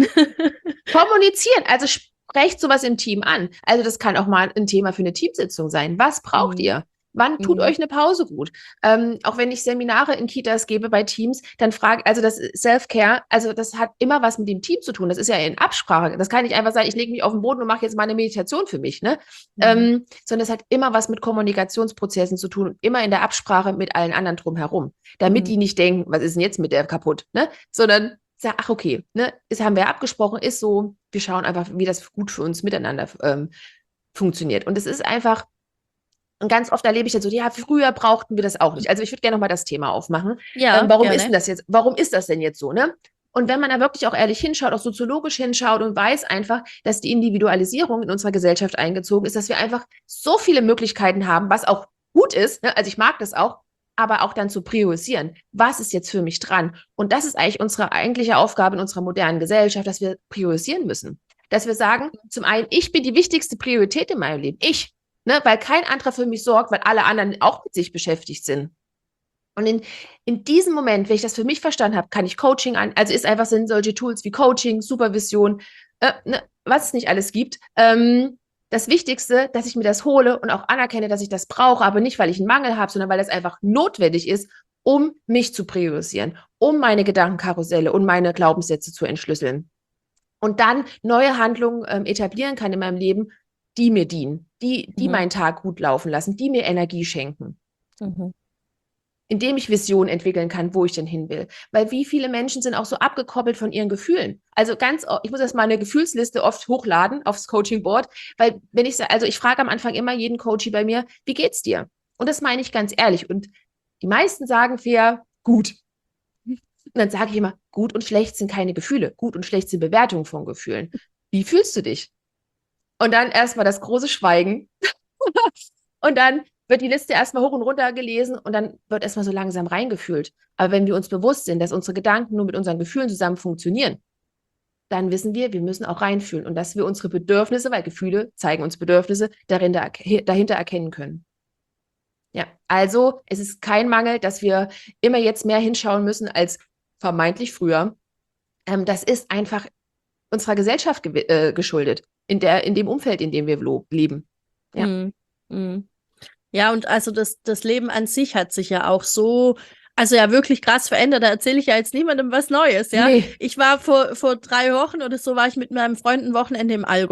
kommunizieren, also sprecht sowas im Team an. Also das kann auch mal ein Thema für eine Teamsitzung sein. Was braucht Mhm. ihr? Wann tut Mhm. euch eine Pause gut? Ähm, auch wenn ich Seminare in Kitas gebe bei Teams, dann frage, also das Self-Care, also das hat immer was mit dem Team zu tun. Das ist ja in Absprache. Das kann nicht einfach sein, ich lege mich auf den Boden und mache jetzt mal eine Meditation für mich, ne? Mhm. Ähm, sondern es hat immer was mit Kommunikationsprozessen zu tun, immer in der Absprache mit allen anderen drumherum, damit Mhm. die nicht denken, was ist denn jetzt mit der kaputt, ne? Sondern sag, ach okay, ne, das haben wir abgesprochen, ist so, wir schauen einfach, wie das gut für uns miteinander ähm, funktioniert. Und es ist einfach, und ganz oft erlebe ich dann so, ja, früher brauchten wir das auch nicht. Also ich würde gerne nochmal das Thema aufmachen. Ja, Ähm, warum gerne. ist denn das jetzt, warum ist das denn jetzt so, ne? Und wenn man da wirklich auch ehrlich hinschaut, auch soziologisch hinschaut und weiß einfach, dass die Individualisierung in unserer Gesellschaft eingezogen ist, dass wir einfach so viele Möglichkeiten haben, was auch gut ist, ne? Also ich mag das auch, aber auch dann zu priorisieren. Was ist jetzt für mich dran? Und das ist eigentlich unsere eigentliche Aufgabe in unserer modernen Gesellschaft, dass wir priorisieren müssen. Dass wir sagen, zum einen, ich bin die wichtigste Priorität in meinem Leben. Ich. Ne? Weil kein anderer für mich sorgt, weil alle anderen auch mit sich beschäftigt sind. Und in, in diesem Moment, wenn ich das für mich verstanden habe, kann ich Coaching an, also ist einfach, sind solche Tools wie Coaching, Supervision, äh, ne, was es nicht alles gibt. Ähm, das Wichtigste, dass ich mir das hole und auch anerkenne, dass ich das brauche, aber nicht, weil ich einen Mangel habe, sondern weil das einfach notwendig ist, um mich zu priorisieren, um meine Gedankenkarusselle und meine Glaubenssätze zu entschlüsseln. Und dann neue Handlungen ähm, etablieren kann in meinem Leben, die mir dienen, die, die Mhm. meinen Tag gut laufen lassen, die mir Energie schenken. Mhm. Indem ich Visionen entwickeln kann, wo ich denn hin will. Weil wie viele Menschen sind auch so abgekoppelt von ihren Gefühlen. Also ganz, ich muss erst mal eine Gefühlsliste oft hochladen aufs Coaching-Board, weil wenn ich, also ich frage am Anfang immer jeden Coachie bei mir, wie geht's dir? Und das meine ich ganz ehrlich. Und die meisten sagen fair, gut. Und dann sage ich immer, gut und schlecht sind keine Gefühle. Gut und schlecht sind Bewertungen von Gefühlen. Wie fühlst du dich? Und dann erstmal das große Schweigen. Und dann wird die Liste erstmal hoch und runter gelesen und dann wird erstmal so langsam reingefühlt. Aber wenn wir uns bewusst sind, dass unsere Gedanken nur mit unseren Gefühlen zusammen funktionieren, dann wissen wir, wir müssen auch reinfühlen und dass wir unsere Bedürfnisse, weil Gefühle zeigen uns Bedürfnisse, dahinter, dahinter erkennen können. Ja, also es ist kein Mangel, dass wir immer jetzt mehr hinschauen müssen als vermeintlich früher. Ähm, das ist einfach unserer Gesellschaft ge äh, geschuldet, in, der, in dem Umfeld, in dem wir leben. Ja. Mhm. Mhm. Ja, und also das, das Leben an sich hat sich ja auch so, also ja wirklich krass verändert. Da erzähle ich ja jetzt niemandem was Neues, ja. Nee. Ich war vor, vor drei Wochen oder so, war ich mit meinem Freund ein Wochenende im Allgäu.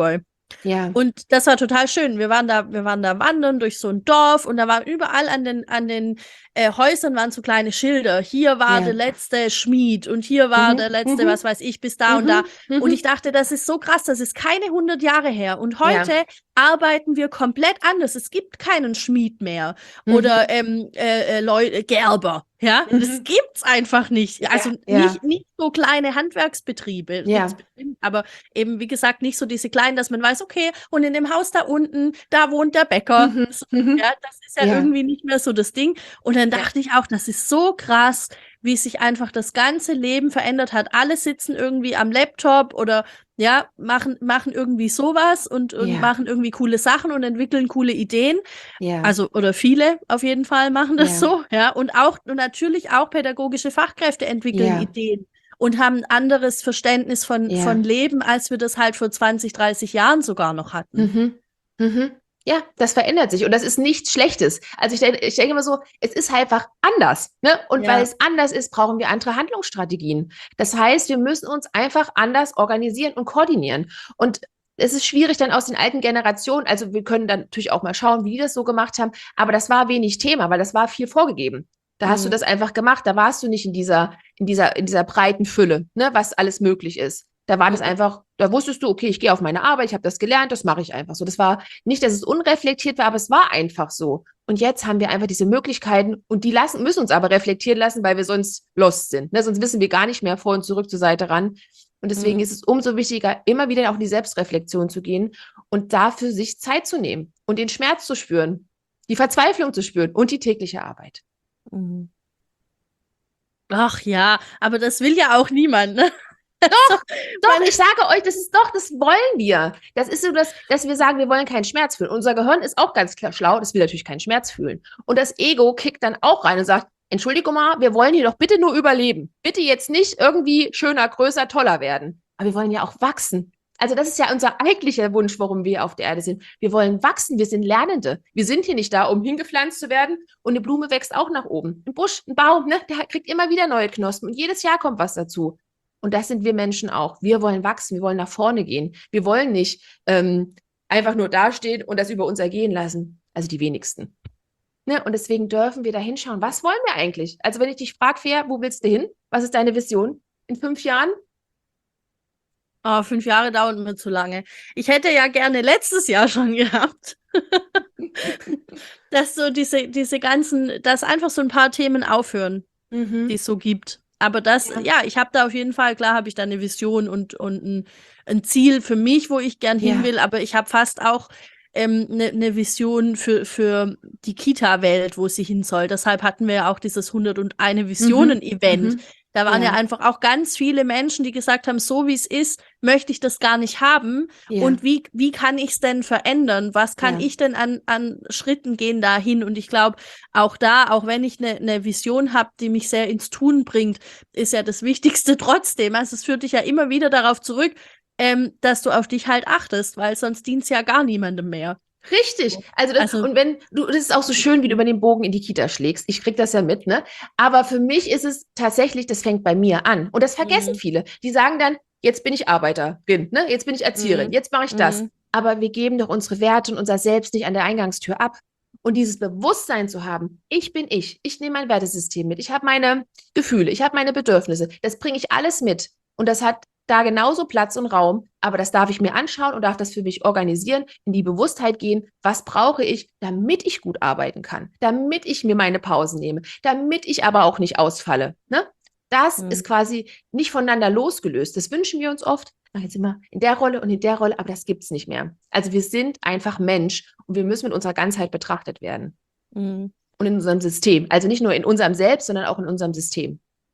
Ja. Und das war total schön. Wir waren da, wir waren da wandern durch so ein Dorf und da waren überall an den, an den äh, Häusern waren so kleine Schilder. Hier war Ja. der letzte Schmied und hier war Mhm. der letzte, Mhm. was weiß ich, bis da und da. Mhm. Und ich dachte, das ist so krass, das ist keine hundert Jahre her. Und heute Ja. arbeiten wir komplett anders. Es gibt keinen Schmied mehr Mhm. oder ähm, äh, äh, Leute, Gerber. Ja, Mhm. das gibt's einfach nicht. Also Ja. nicht, nicht so kleine Handwerksbetriebe. Ja. Gibt's bestimmt, aber eben, wie gesagt, nicht so diese kleinen, dass man weiß, okay, und in dem Haus da unten, da wohnt der Bäcker. Mhm. So, Mhm. ja, das ist ja, Ja. irgendwie nicht mehr so das Ding. Und dann Ja. dachte ich auch, das ist so krass, wie sich einfach das ganze Leben verändert hat. Alle sitzen irgendwie am Laptop oder ja, machen, machen irgendwie sowas und, und Ja. machen irgendwie coole Sachen und entwickeln coole Ideen. Ja. Also, oder viele auf jeden Fall machen das Ja. so, ja. Und auch, und natürlich auch pädagogische Fachkräfte entwickeln Ja. Ideen und haben ein anderes Verständnis von, Ja. von Leben, als wir das halt vor zwanzig, dreißig Jahren sogar noch hatten. Mhm. Mhm. Ja, das verändert sich und das ist nichts Schlechtes. Also ich, denke- ich denke immer so, es ist halt einfach anders. Ne? Und Ja. weil es anders ist, brauchen wir andere Handlungsstrategien. Das heißt, wir müssen uns einfach anders organisieren und koordinieren. Und es ist schwierig dann aus den alten Generationen, also wir können dann natürlich auch mal schauen, wie die das so gemacht haben, aber das war wenig Thema, weil das war viel vorgegeben. Da hast du Mhm. das einfach gemacht, da warst du nicht in dieser, in dieser, in dieser breiten Fülle, ne, was alles möglich ist. Da war das Mhm. einfach, da wusstest du, okay, ich gehe auf meine Arbeit, ich habe das gelernt, das mache ich einfach so. Das war nicht, dass es unreflektiert war, aber es war einfach so. Und jetzt haben wir einfach diese Möglichkeiten und die lassen, müssen uns aber reflektieren lassen, weil wir sonst lost sind. Ne? Sonst wissen wir gar nicht mehr vor und zurück zur Seite ran. Und deswegen Mhm. ist es umso wichtiger, immer wieder auch in die Selbstreflexion zu gehen und dafür sich Zeit zu nehmen und den Schmerz zu spüren, die Verzweiflung zu spüren und die tägliche Arbeit. Mhm. Ach ja, aber das will ja auch niemand, ne? Doch, doch, Weil- ich sage euch, das ist doch, das wollen wir. Das ist so, dass, dass wir sagen, wir wollen keinen Schmerz fühlen. Unser Gehirn ist auch ganz klar schlau, das will natürlich keinen Schmerz fühlen. Und das Ego kickt dann auch rein und sagt, Entschuldigung mal, wir wollen hier doch bitte nur überleben. Bitte jetzt nicht irgendwie schöner, größer, toller werden. Aber wir wollen ja auch wachsen. Also das ist ja unser eigentlicher Wunsch, warum wir auf der Erde sind. Wir wollen wachsen, wir sind Lernende. Wir sind hier nicht da, um hingepflanzt zu werden. Und eine Blume wächst auch nach oben. Ein Busch, ein Baum, ne, der kriegt immer wieder neue Knospen. Und jedes Jahr kommt was dazu. Und das sind wir Menschen auch. Wir wollen wachsen, wir wollen nach vorne gehen. Wir wollen nicht ähm, einfach nur dastehen und das über uns ergehen lassen. Also die wenigsten. Ne? Und deswegen dürfen wir da hinschauen. Was wollen wir eigentlich? Also wenn ich dich frage, Fea, wo willst du hin? Was ist deine Vision in fünf Jahren? Oh, fünf Jahre dauern mir zu lange. Ich hätte ja gerne letztes Jahr schon gehabt. Dass so diese, diese ganzen, dass einfach so ein paar Themen aufhören, Mhm. die es so gibt. Aber das, Ja. ja, ich habe da auf jeden Fall, klar habe ich da eine Vision und, und ein, ein Ziel für mich, wo ich gern hin Ja. will, aber ich habe fast auch ähm, eine ne Vision für, für die Kita-Welt, wo sie hin soll. Deshalb hatten wir ja auch dieses hundertundeine Visionen-Event. Mhm. Da waren ja. Ja. einfach auch ganz viele Menschen, die gesagt haben, so wie es ist, möchte ich das gar nicht haben. Ja. Und wie, wie kann ich es denn verändern? Was kann Ja. ich denn an, an Schritten gehen dahin? Und ich glaube, auch da, auch wenn ich eine ne Vision habe, die mich sehr ins Tun bringt, ist ja das Wichtigste trotzdem. Also es führt dich ja immer wieder darauf zurück, ähm, dass du auf dich halt achtest, weil sonst dient es ja gar niemandem mehr. Richtig. Also, das, Also- und wenn du, das ist auch so schön, wie du über den Bogen in die Kita schlägst. Ich krieg das ja mit, ne? Aber für mich ist es tatsächlich, das fängt bei mir an. Und das vergessen Mhm. viele. Die sagen dann, jetzt bin ich Arbeiterin, ne? Jetzt bin ich Erzieherin, Mhm. jetzt mache ich das. Mhm. Aber wir geben doch unsere Werte und unser Selbst nicht an der Eingangstür ab. Und dieses Bewusstsein zu haben, ich bin ich, ich nehme mein Wertesystem mit, ich habe meine Gefühle, ich habe meine Bedürfnisse, das bringe ich alles mit. Und das hat da genauso Platz und Raum, aber das darf ich mir anschauen und darf das für mich organisieren, in die Bewusstheit gehen, was brauche ich, damit ich gut arbeiten kann, damit ich mir meine Pausen nehme, damit ich aber auch nicht ausfalle. Ne? Das Mhm. ist quasi nicht voneinander losgelöst. Das wünschen wir uns oft. Ach, jetzt sind wir in der Rolle und in der Rolle, aber das gibt es nicht mehr. Also wir sind einfach Mensch und wir müssen mit unserer Ganzheit betrachtet werden. Mhm. Und in unserem System. Also nicht nur in unserem Selbst, sondern auch in unserem System,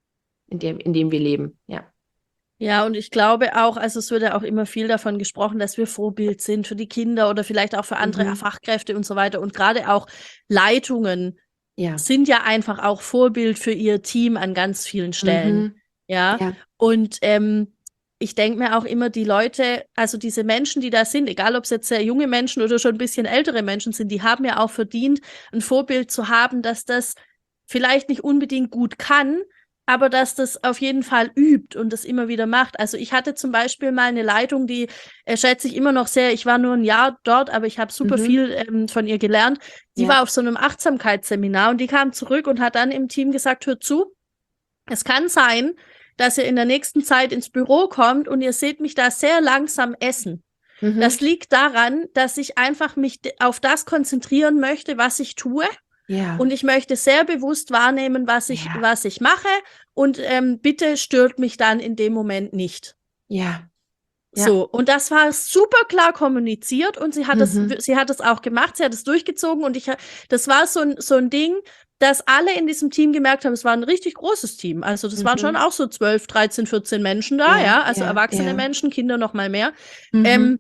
in dem, in dem wir leben. Ja. Ja, und ich glaube auch, also es wird ja auch immer viel davon gesprochen, dass wir Vorbild sind für die Kinder oder vielleicht auch für andere Mhm. Fachkräfte und so weiter. Und gerade auch Leitungen Ja. sind ja einfach auch Vorbild für ihr Team an ganz vielen Stellen. Mhm. Ja. Ja. Und ähm, ich denke mir auch immer, die Leute, also diese Menschen, die da sind, egal ob es jetzt sehr junge Menschen oder schon ein bisschen ältere Menschen sind, die haben ja auch verdient, ein Vorbild zu haben, dass das vielleicht nicht unbedingt gut kann, aber dass das auf jeden Fall übt und das immer wieder macht. Also ich hatte zum Beispiel mal eine Leitung, die äh, schätze ich immer noch sehr. Ich war nur ein Jahr dort, aber ich habe super Mhm. viel ähm, von ihr gelernt. Die Ja. war auf so einem Achtsamkeitsseminar und die kam zurück und hat dann im Team gesagt, hört zu, es kann sein, dass ihr in der nächsten Zeit ins Büro kommt und ihr seht mich da sehr langsam essen. Mhm. Das liegt daran, dass ich einfach mich de- auf das konzentrieren möchte, was ich tue. Ja. Und ich möchte sehr bewusst wahrnehmen, was ich, Ja. was ich mache. Und ähm, bitte stört mich dann in dem Moment nicht. Ja. Ja. So, und das war super klar kommuniziert und sie hat es, Mhm. sie hat es auch gemacht, sie hat es durchgezogen und ich, das war so ein, so ein Ding, dass alle in diesem Team gemerkt haben, es war ein richtig großes Team. Also das waren Mhm. schon auch so zwölf, dreizehn, vierzehn Menschen da, Ja, ja, also ja, erwachsene ja. Menschen, Kinder noch mal mehr. Mhm. Ähm,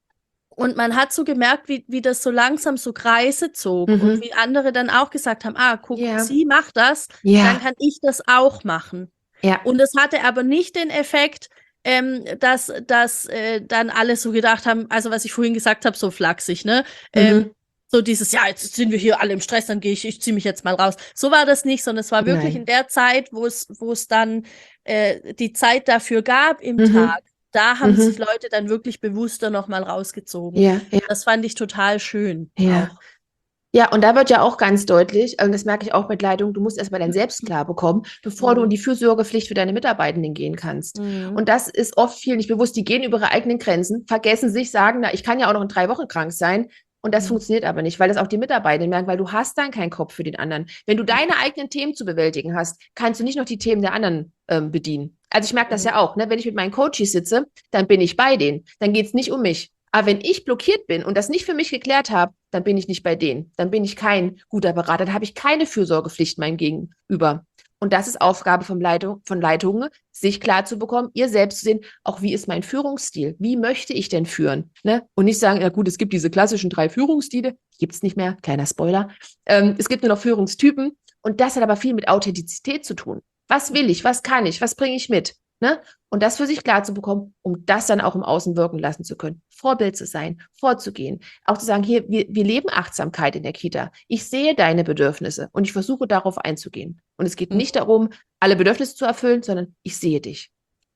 und man hat so gemerkt, wie, wie das so langsam so Kreise zog Mhm. und wie andere dann auch gesagt haben, ah, guck, Ja. sie macht das, Ja. dann kann ich das auch machen. Ja. Und es hatte aber nicht den Effekt, ähm, dass, dass äh, dann alle so gedacht haben, also was ich vorhin gesagt habe, so flachsig, ne? Mhm. Ähm, so dieses, ja, jetzt sind wir hier alle im Stress, dann gehe ich, ich ziehe mich jetzt mal raus. So war das nicht, sondern es war wirklich Nein. in der Zeit, wo es, wo es dann äh, die Zeit dafür gab im Mhm. Tag. Da haben Mhm. sich Leute dann wirklich bewusster nochmal rausgezogen. Ja, ja, Das fand ich total schön ja. auch. Ja, und da wird ja auch ganz deutlich, und das merke ich auch mit Leitung, du musst erstmal dein Selbst klar bekommen, bevor du in Mhm. die Fürsorgepflicht für deine Mitarbeitenden gehen kannst. Mhm. Und das ist oft vielen nicht bewusst. Die gehen über ihre eigenen Grenzen, vergessen sich, sagen, na, ich kann ja auch noch in drei Wochen krank sein. Und das Mhm. funktioniert aber nicht, weil das auch die Mitarbeiter merken, weil du hast dann keinen Kopf für den anderen. Wenn du deine eigenen Themen zu bewältigen hast, kannst du nicht noch die Themen der anderen ähm, bedienen. Also ich merke das Mhm. ja auch, ne? Wenn ich mit meinen Coaches sitze, dann bin ich bei denen. Dann geht es nicht um mich. Aber wenn ich blockiert bin und das nicht für mich geklärt habe, dann bin ich nicht bei denen. Dann bin ich kein guter Berater. Dann habe ich keine Fürsorgepflicht meinem Gegenüber. Und das ist Aufgabe von, Leitung, von Leitungen, sich klar zu bekommen, ihr selbst zu sehen, auch wie ist mein Führungsstil? Wie möchte ich denn führen? Ne? Und nicht sagen, ja gut, es gibt diese klassischen drei Führungsstile, gibt es nicht mehr, kleiner Spoiler. Ähm, es gibt nur noch Führungstypen und das hat aber viel mit Authentizität zu tun. Was will ich? Was kann ich? Was bringe ich mit? Ne? Und das für sich klar zu bekommen, um das dann auch im Außen wirken lassen zu können. Vorbild zu sein, vorzugehen. Auch zu sagen, hier, wir, wir leben Achtsamkeit in der Kita. Ich sehe deine Bedürfnisse und ich versuche darauf einzugehen. Und es geht Mhm. nicht darum, alle Bedürfnisse zu erfüllen, sondern ich sehe dich.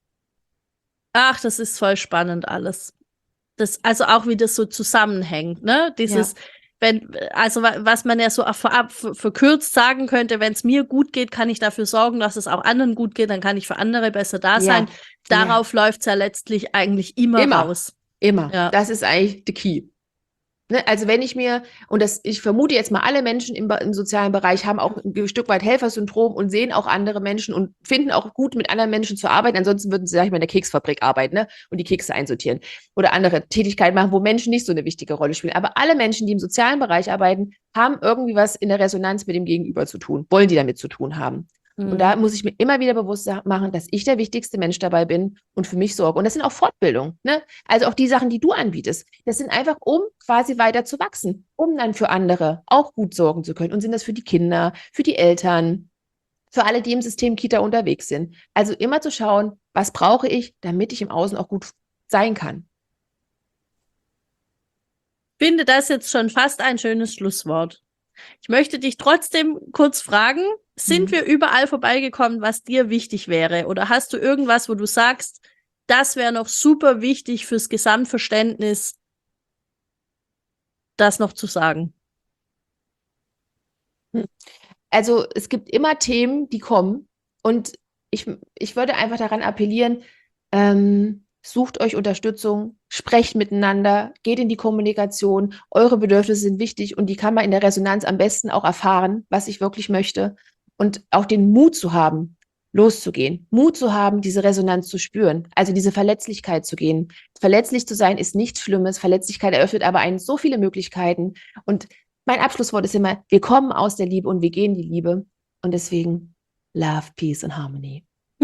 Ach, das ist voll spannend alles. Das, also auch wie das so zusammenhängt, ne? Dieses, Ja. wenn, also wa- was man ja so vorab ver- verkürzt sagen könnte, wenn es mir gut geht, kann ich dafür sorgen, dass es auch anderen gut geht, dann kann ich für andere besser da Ja. sein. Ja. Darauf läuft es ja letztlich eigentlich immer, Immer. raus. Immer. Ja. Das ist eigentlich the key. Ne? Also wenn ich mir, und das, ich vermute jetzt mal, alle Menschen im, Be- im sozialen Bereich haben auch ein Stück weit Helfersyndrom und sehen auch andere Menschen und finden auch gut, mit anderen Menschen zu arbeiten. Ansonsten würden sie, sag ich mal, in der Keksfabrik arbeiten, ne? Und die Kekse einsortieren oder andere Tätigkeiten machen, wo Menschen nicht so eine wichtige Rolle spielen. Aber alle Menschen, die im sozialen Bereich arbeiten, haben irgendwie was in der Resonanz mit dem Gegenüber zu tun, wollen die damit zu tun haben. Mhm. Und da muss ich mir immer wieder bewusst sa- machen, dass ich der wichtigste Mensch dabei bin und für mich sorge. Und das sind auch Fortbildungen, ne? Also auch die Sachen, die du anbietest. Das sind einfach, um quasi weiter zu wachsen, um dann für andere auch gut sorgen zu können. Und sind das für die Kinder, für die Eltern, für alle, die im System Kita unterwegs sind. Also immer zu schauen, was brauche ich, damit ich im Außen auch gut sein kann. Finde das jetzt schon fast ein schönes Schlusswort. Ich möchte dich trotzdem kurz fragen, sind Mhm. wir überall vorbeigekommen, was dir wichtig wäre? Oder hast du irgendwas, wo du sagst, das wäre noch super wichtig fürs Gesamtverständnis, das noch zu sagen? Also es gibt immer Themen, die kommen. Und ich, ich würde einfach daran appellieren, ähm, sucht euch Unterstützung, sprecht miteinander, geht in die Kommunikation. Eure Bedürfnisse sind wichtig und die kann man in der Resonanz am besten auch erfahren, was ich wirklich möchte. Und auch den Mut zu haben, loszugehen. Mut zu haben, diese Resonanz zu spüren. Also diese Verletzlichkeit zu gehen. Verletzlich zu sein ist nichts Schlimmes. Verletzlichkeit eröffnet aber einen so viele Möglichkeiten. Und mein Abschlusswort ist immer, wir kommen aus der Liebe und wir gehen die Liebe. Und deswegen Love, Peace and Harmony.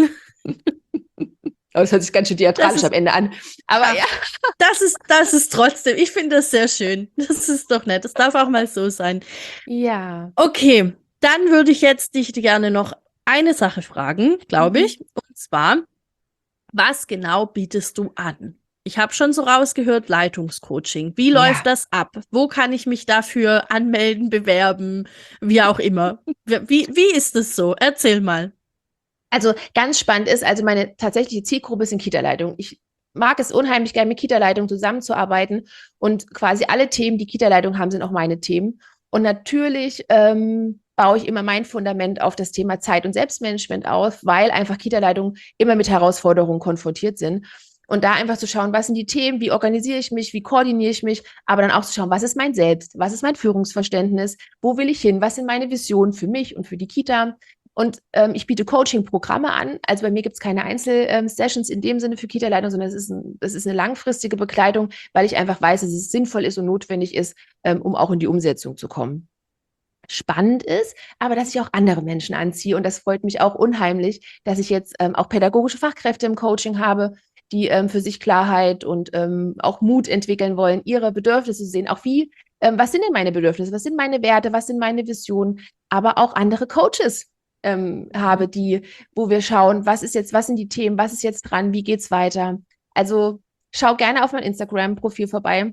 Aber das hört sich ganz schön theatralisch ist, am Ende an. Aber ach, ja. Das ist, das ist trotzdem, ich finde das sehr schön. Das ist doch nett. Das darf auch mal so sein. Ja. Okay, dann würde ich jetzt dich gerne noch eine Sache fragen, glaube Mhm. ich. Und zwar, was genau bietest du an? Ich habe schon so rausgehört, Leitungscoaching. Wie Ja. läuft das ab? Wo kann ich mich dafür anmelden, bewerben, wie auch immer? Wie, wie ist es so? Erzähl mal. Also ganz spannend ist, also meine tatsächliche Zielgruppe sind Kita-Leitungen. Ich mag es unheimlich gerne, mit Kita-Leitungen zusammenzuarbeiten und quasi alle Themen, die Kita-Leitungen haben, sind auch meine Themen. Und natürlich ähm, baue ich immer mein Fundament auf das Thema Zeit- und Selbstmanagement auf, weil einfach Kita-Leitungen immer mit Herausforderungen konfrontiert sind. Und da einfach zu schauen, was sind die Themen, wie organisiere ich mich, wie koordiniere ich mich, aber dann auch zu schauen, was ist mein Selbst, was ist mein Führungsverständnis, wo will ich hin, was sind meine Visionen für mich und für die Kita. Und ähm, ich biete Coaching-Programme an. Also bei mir gibt es keine Einzel-Sessions in dem Sinne für Kita-Leitung, sondern es ist, ein, es ist eine langfristige Begleitung, weil ich einfach weiß, dass es sinnvoll ist und notwendig ist, ähm, um auch in die Umsetzung zu kommen. Spannend ist, aber dass ich auch andere Menschen anziehe. Und das freut mich auch unheimlich, dass ich jetzt ähm, auch pädagogische Fachkräfte im Coaching habe, die ähm, für sich Klarheit und ähm, auch Mut entwickeln wollen, ihre Bedürfnisse zu sehen. Auch wie, ähm, was sind denn meine Bedürfnisse, was sind meine Werte, was sind meine Visionen, aber auch andere Coaches ähm, habe, die, wo wir schauen, was ist jetzt, was sind die Themen, was ist jetzt dran, wie geht's weiter. Also schau gerne auf mein Instagram-Profil vorbei.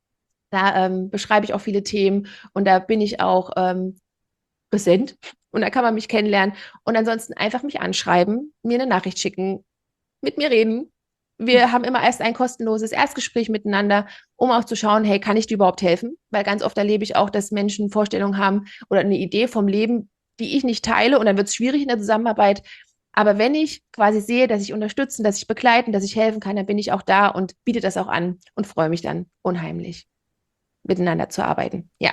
Da ähm, beschreibe ich auch viele Themen und da bin ich auch ähm, präsent und da kann man mich kennenlernen und ansonsten einfach mich anschreiben, mir eine Nachricht schicken, mit mir reden. Wir haben immer erst ein kostenloses Erstgespräch miteinander, um auch zu schauen, hey, kann ich dir überhaupt helfen? Weil ganz oft erlebe ich auch, dass Menschen Vorstellungen haben oder eine Idee vom Leben, die ich nicht teile und dann wird es schwierig in der Zusammenarbeit. Aber wenn ich quasi sehe, dass ich unterstützen, dass ich begleiten, dass ich helfen kann, dann bin ich auch da und biete das auch an und freue mich dann unheimlich, miteinander zu arbeiten. Ja.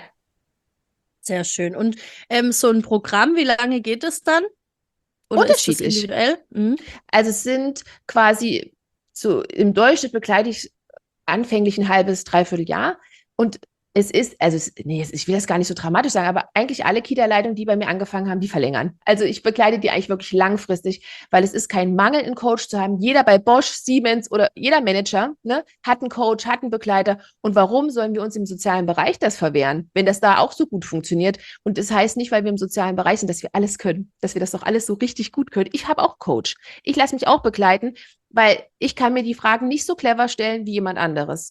Sehr schön. Und ähm, so ein Programm, wie lange geht es dann? Oder ist das Unterschiedlich. individuell? Mhm. Also es sind quasi so im Durchschnitt begleite ich anfänglich ein halbes, dreiviertel Jahr. Und es ist, also es, nee, ich will das gar nicht so dramatisch sagen, aber eigentlich alle Kita-Leitungen, die bei mir angefangen haben, die verlängern. Also ich begleite die eigentlich wirklich langfristig, weil es ist kein Mangel, einen Coach zu haben. Jeder bei Bosch, Siemens oder jeder Manager, ne, hat einen Coach, hat einen Begleiter. Und warum sollen wir uns im sozialen Bereich das verwehren, wenn das da auch so gut funktioniert? Und das heißt nicht, weil wir im sozialen Bereich sind, dass wir alles können, dass wir das doch alles so richtig gut können. Ich habe auch Coach. Ich lasse mich auch begleiten, weil ich kann mir die Fragen nicht so clever stellen wie jemand anderes.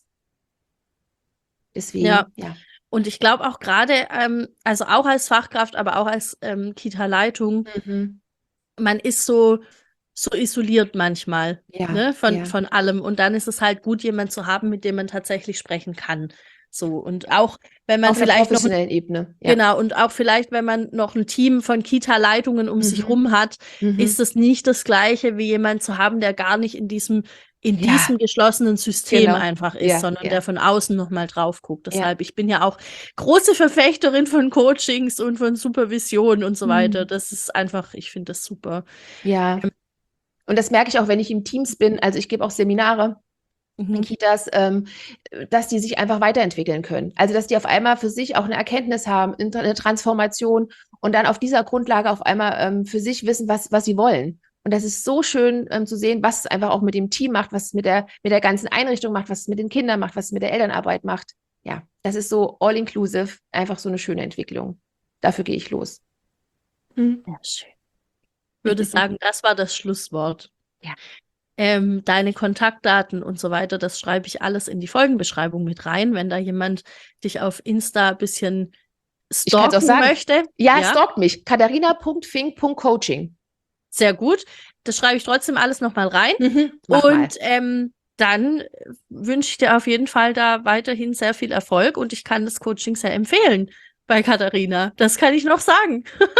Deswegen, Ja. ja. Und ich glaube auch gerade, ähm, also auch als Fachkraft, aber auch als ähm, Kita-Leitung, Mhm. man ist so, so isoliert manchmal, Ja, ne, von, ja. von allem. Und dann ist es halt gut, jemanden zu haben, mit dem man tatsächlich sprechen kann. So, und auch wenn man Auf einer vielleicht noch professionellen Ebene. Ja. Genau, und auch vielleicht, wenn man noch ein Team von Kita-Leitungen um Mhm. sich rum hat, Mhm. ist es nicht das Gleiche, wie jemand zu haben, der gar nicht in diesem, in Ja. diesem geschlossenen System Genau. einfach ist, Ja, sondern ja. der von außen nochmal drauf guckt. Ja. Deshalb, ich bin ja auch große Verfechterin von Coachings und von Supervision und so weiter. Mhm. Das ist einfach, ich finde das super. Ja. Und das merke ich auch, wenn ich im Teams bin. Also ich gebe auch Seminare in Mhm. Kitas, ähm, dass die sich einfach weiterentwickeln können. Also dass die auf einmal für sich auch eine Erkenntnis haben, eine Transformation und dann auf dieser Grundlage auf einmal ähm, für sich wissen, was, was sie wollen. Und das ist so schön ähm, zu sehen, was es einfach auch mit dem Team macht, was es mit der, mit der ganzen Einrichtung macht, was es mit den Kindern macht, was es mit der Elternarbeit macht. Ja, das ist so all-inclusive, einfach so eine schöne Entwicklung. Dafür gehe ich los. Hm. Ja, schön. Ich würde sagen, das war das Schlusswort. Ja. Ähm, deine Kontaktdaten und so weiter, das schreibe ich alles in die Folgenbeschreibung mit rein, wenn da jemand dich auf Insta ein bisschen Ich kann's auch stalken sagen. möchte. Ja, stalkt mich. katharina punkt fink punkt coaching. Sehr gut. Das schreibe ich trotzdem alles nochmal rein. Mhm, mach mal. Und ähm, dann wünsche ich dir auf jeden Fall da weiterhin sehr viel Erfolg und ich kann das Coaching sehr empfehlen bei Katharina. Das kann ich noch sagen.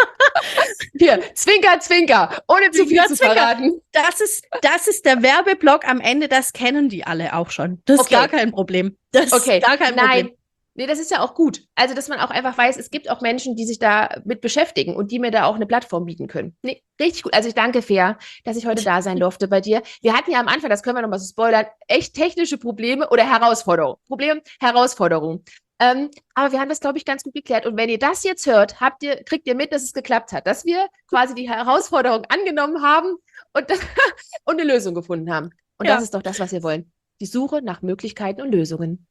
Hier, Zwinker, Zwinker, ohne zu viel Zwinker, zu Zwinker. verraten. Das ist, das ist der Werbeblock am Ende, das kennen die alle auch schon. Das Okay. ist gar kein Problem. Das Okay, ist gar kein nein. Problem. Nee, das ist ja auch gut. Also, dass man auch einfach weiß, es gibt auch Menschen, die sich da mit beschäftigen und die mir da auch eine Plattform bieten können. Nee, richtig gut. Also, ich danke, Fea, dass ich heute da sein durfte bei dir. Wir hatten ja am Anfang, das können wir nochmal so spoilern, echt technische Probleme oder Herausforderungen. Problem, Herausforderung. Ähm, aber wir haben das, glaube ich, ganz gut geklärt. Und wenn ihr das jetzt hört, habt ihr, kriegt ihr mit, dass es geklappt hat, dass wir quasi die Herausforderung angenommen haben und, und eine Lösung gefunden haben. Und Ja. das ist doch das, was wir wollen. Die Suche nach Möglichkeiten und Lösungen.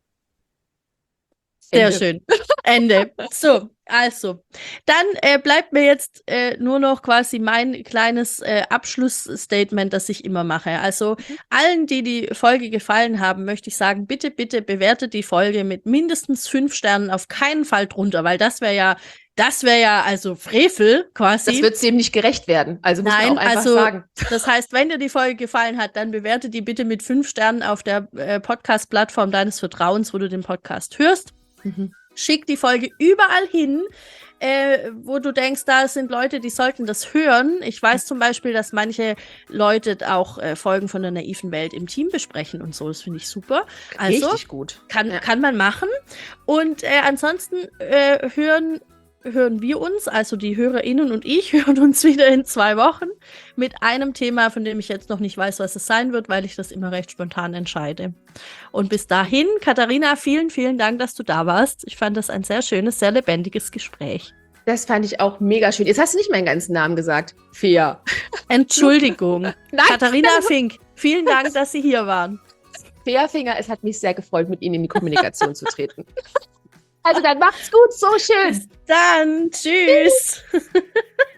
Sehr Ende. schön. Ende. So, also. Dann äh, bleibt mir jetzt äh, nur noch quasi mein kleines äh, Abschlussstatement, das ich immer mache. Also Mhm. allen, die die Folge gefallen haben, möchte ich sagen, bitte, bitte bewertet die Folge mit mindestens fünf Sternen, auf keinen Fall drunter, weil das wäre ja Das wäre ja also Frevel quasi. Das wird dem nicht gerecht werden. Also muss Nein, man auch einfach also, sagen. Das heißt, wenn dir die Folge gefallen hat, dann bewerte die bitte mit fünf Sternen auf der äh, Podcast-Plattform deines Vertrauens, wo du den Podcast hörst. Mhm. Schick die Folge überall hin, äh, wo du denkst, da sind Leute, die sollten das hören. Ich weiß zum Beispiel, dass manche Leute auch äh, Folgen von der naiven Welt im Team besprechen und so. Das finde ich super. Also, Richtig gut. Kann, Ja. kann man machen. Und äh, ansonsten äh, hören, hören wir uns, also die HörerInnen und ich, hören uns wieder in zwei Wochen mit einem Thema, von dem ich jetzt noch nicht weiß, was es sein wird, weil ich das immer recht spontan entscheide. Und bis dahin, Katharina, vielen, vielen Dank, dass du da warst. Ich fand das ein sehr schönes, sehr lebendiges Gespräch. Das fand ich auch mega schön. Jetzt hast du nicht meinen ganzen Namen gesagt. Fea. Entschuldigung. Nein. Katharina Fink, vielen Dank, dass Sie hier waren. Fea Finger, es hat mich sehr gefreut, mit Ihnen in die Kommunikation zu treten. Also dann macht's gut, so schön. Bis dann. Tschüss.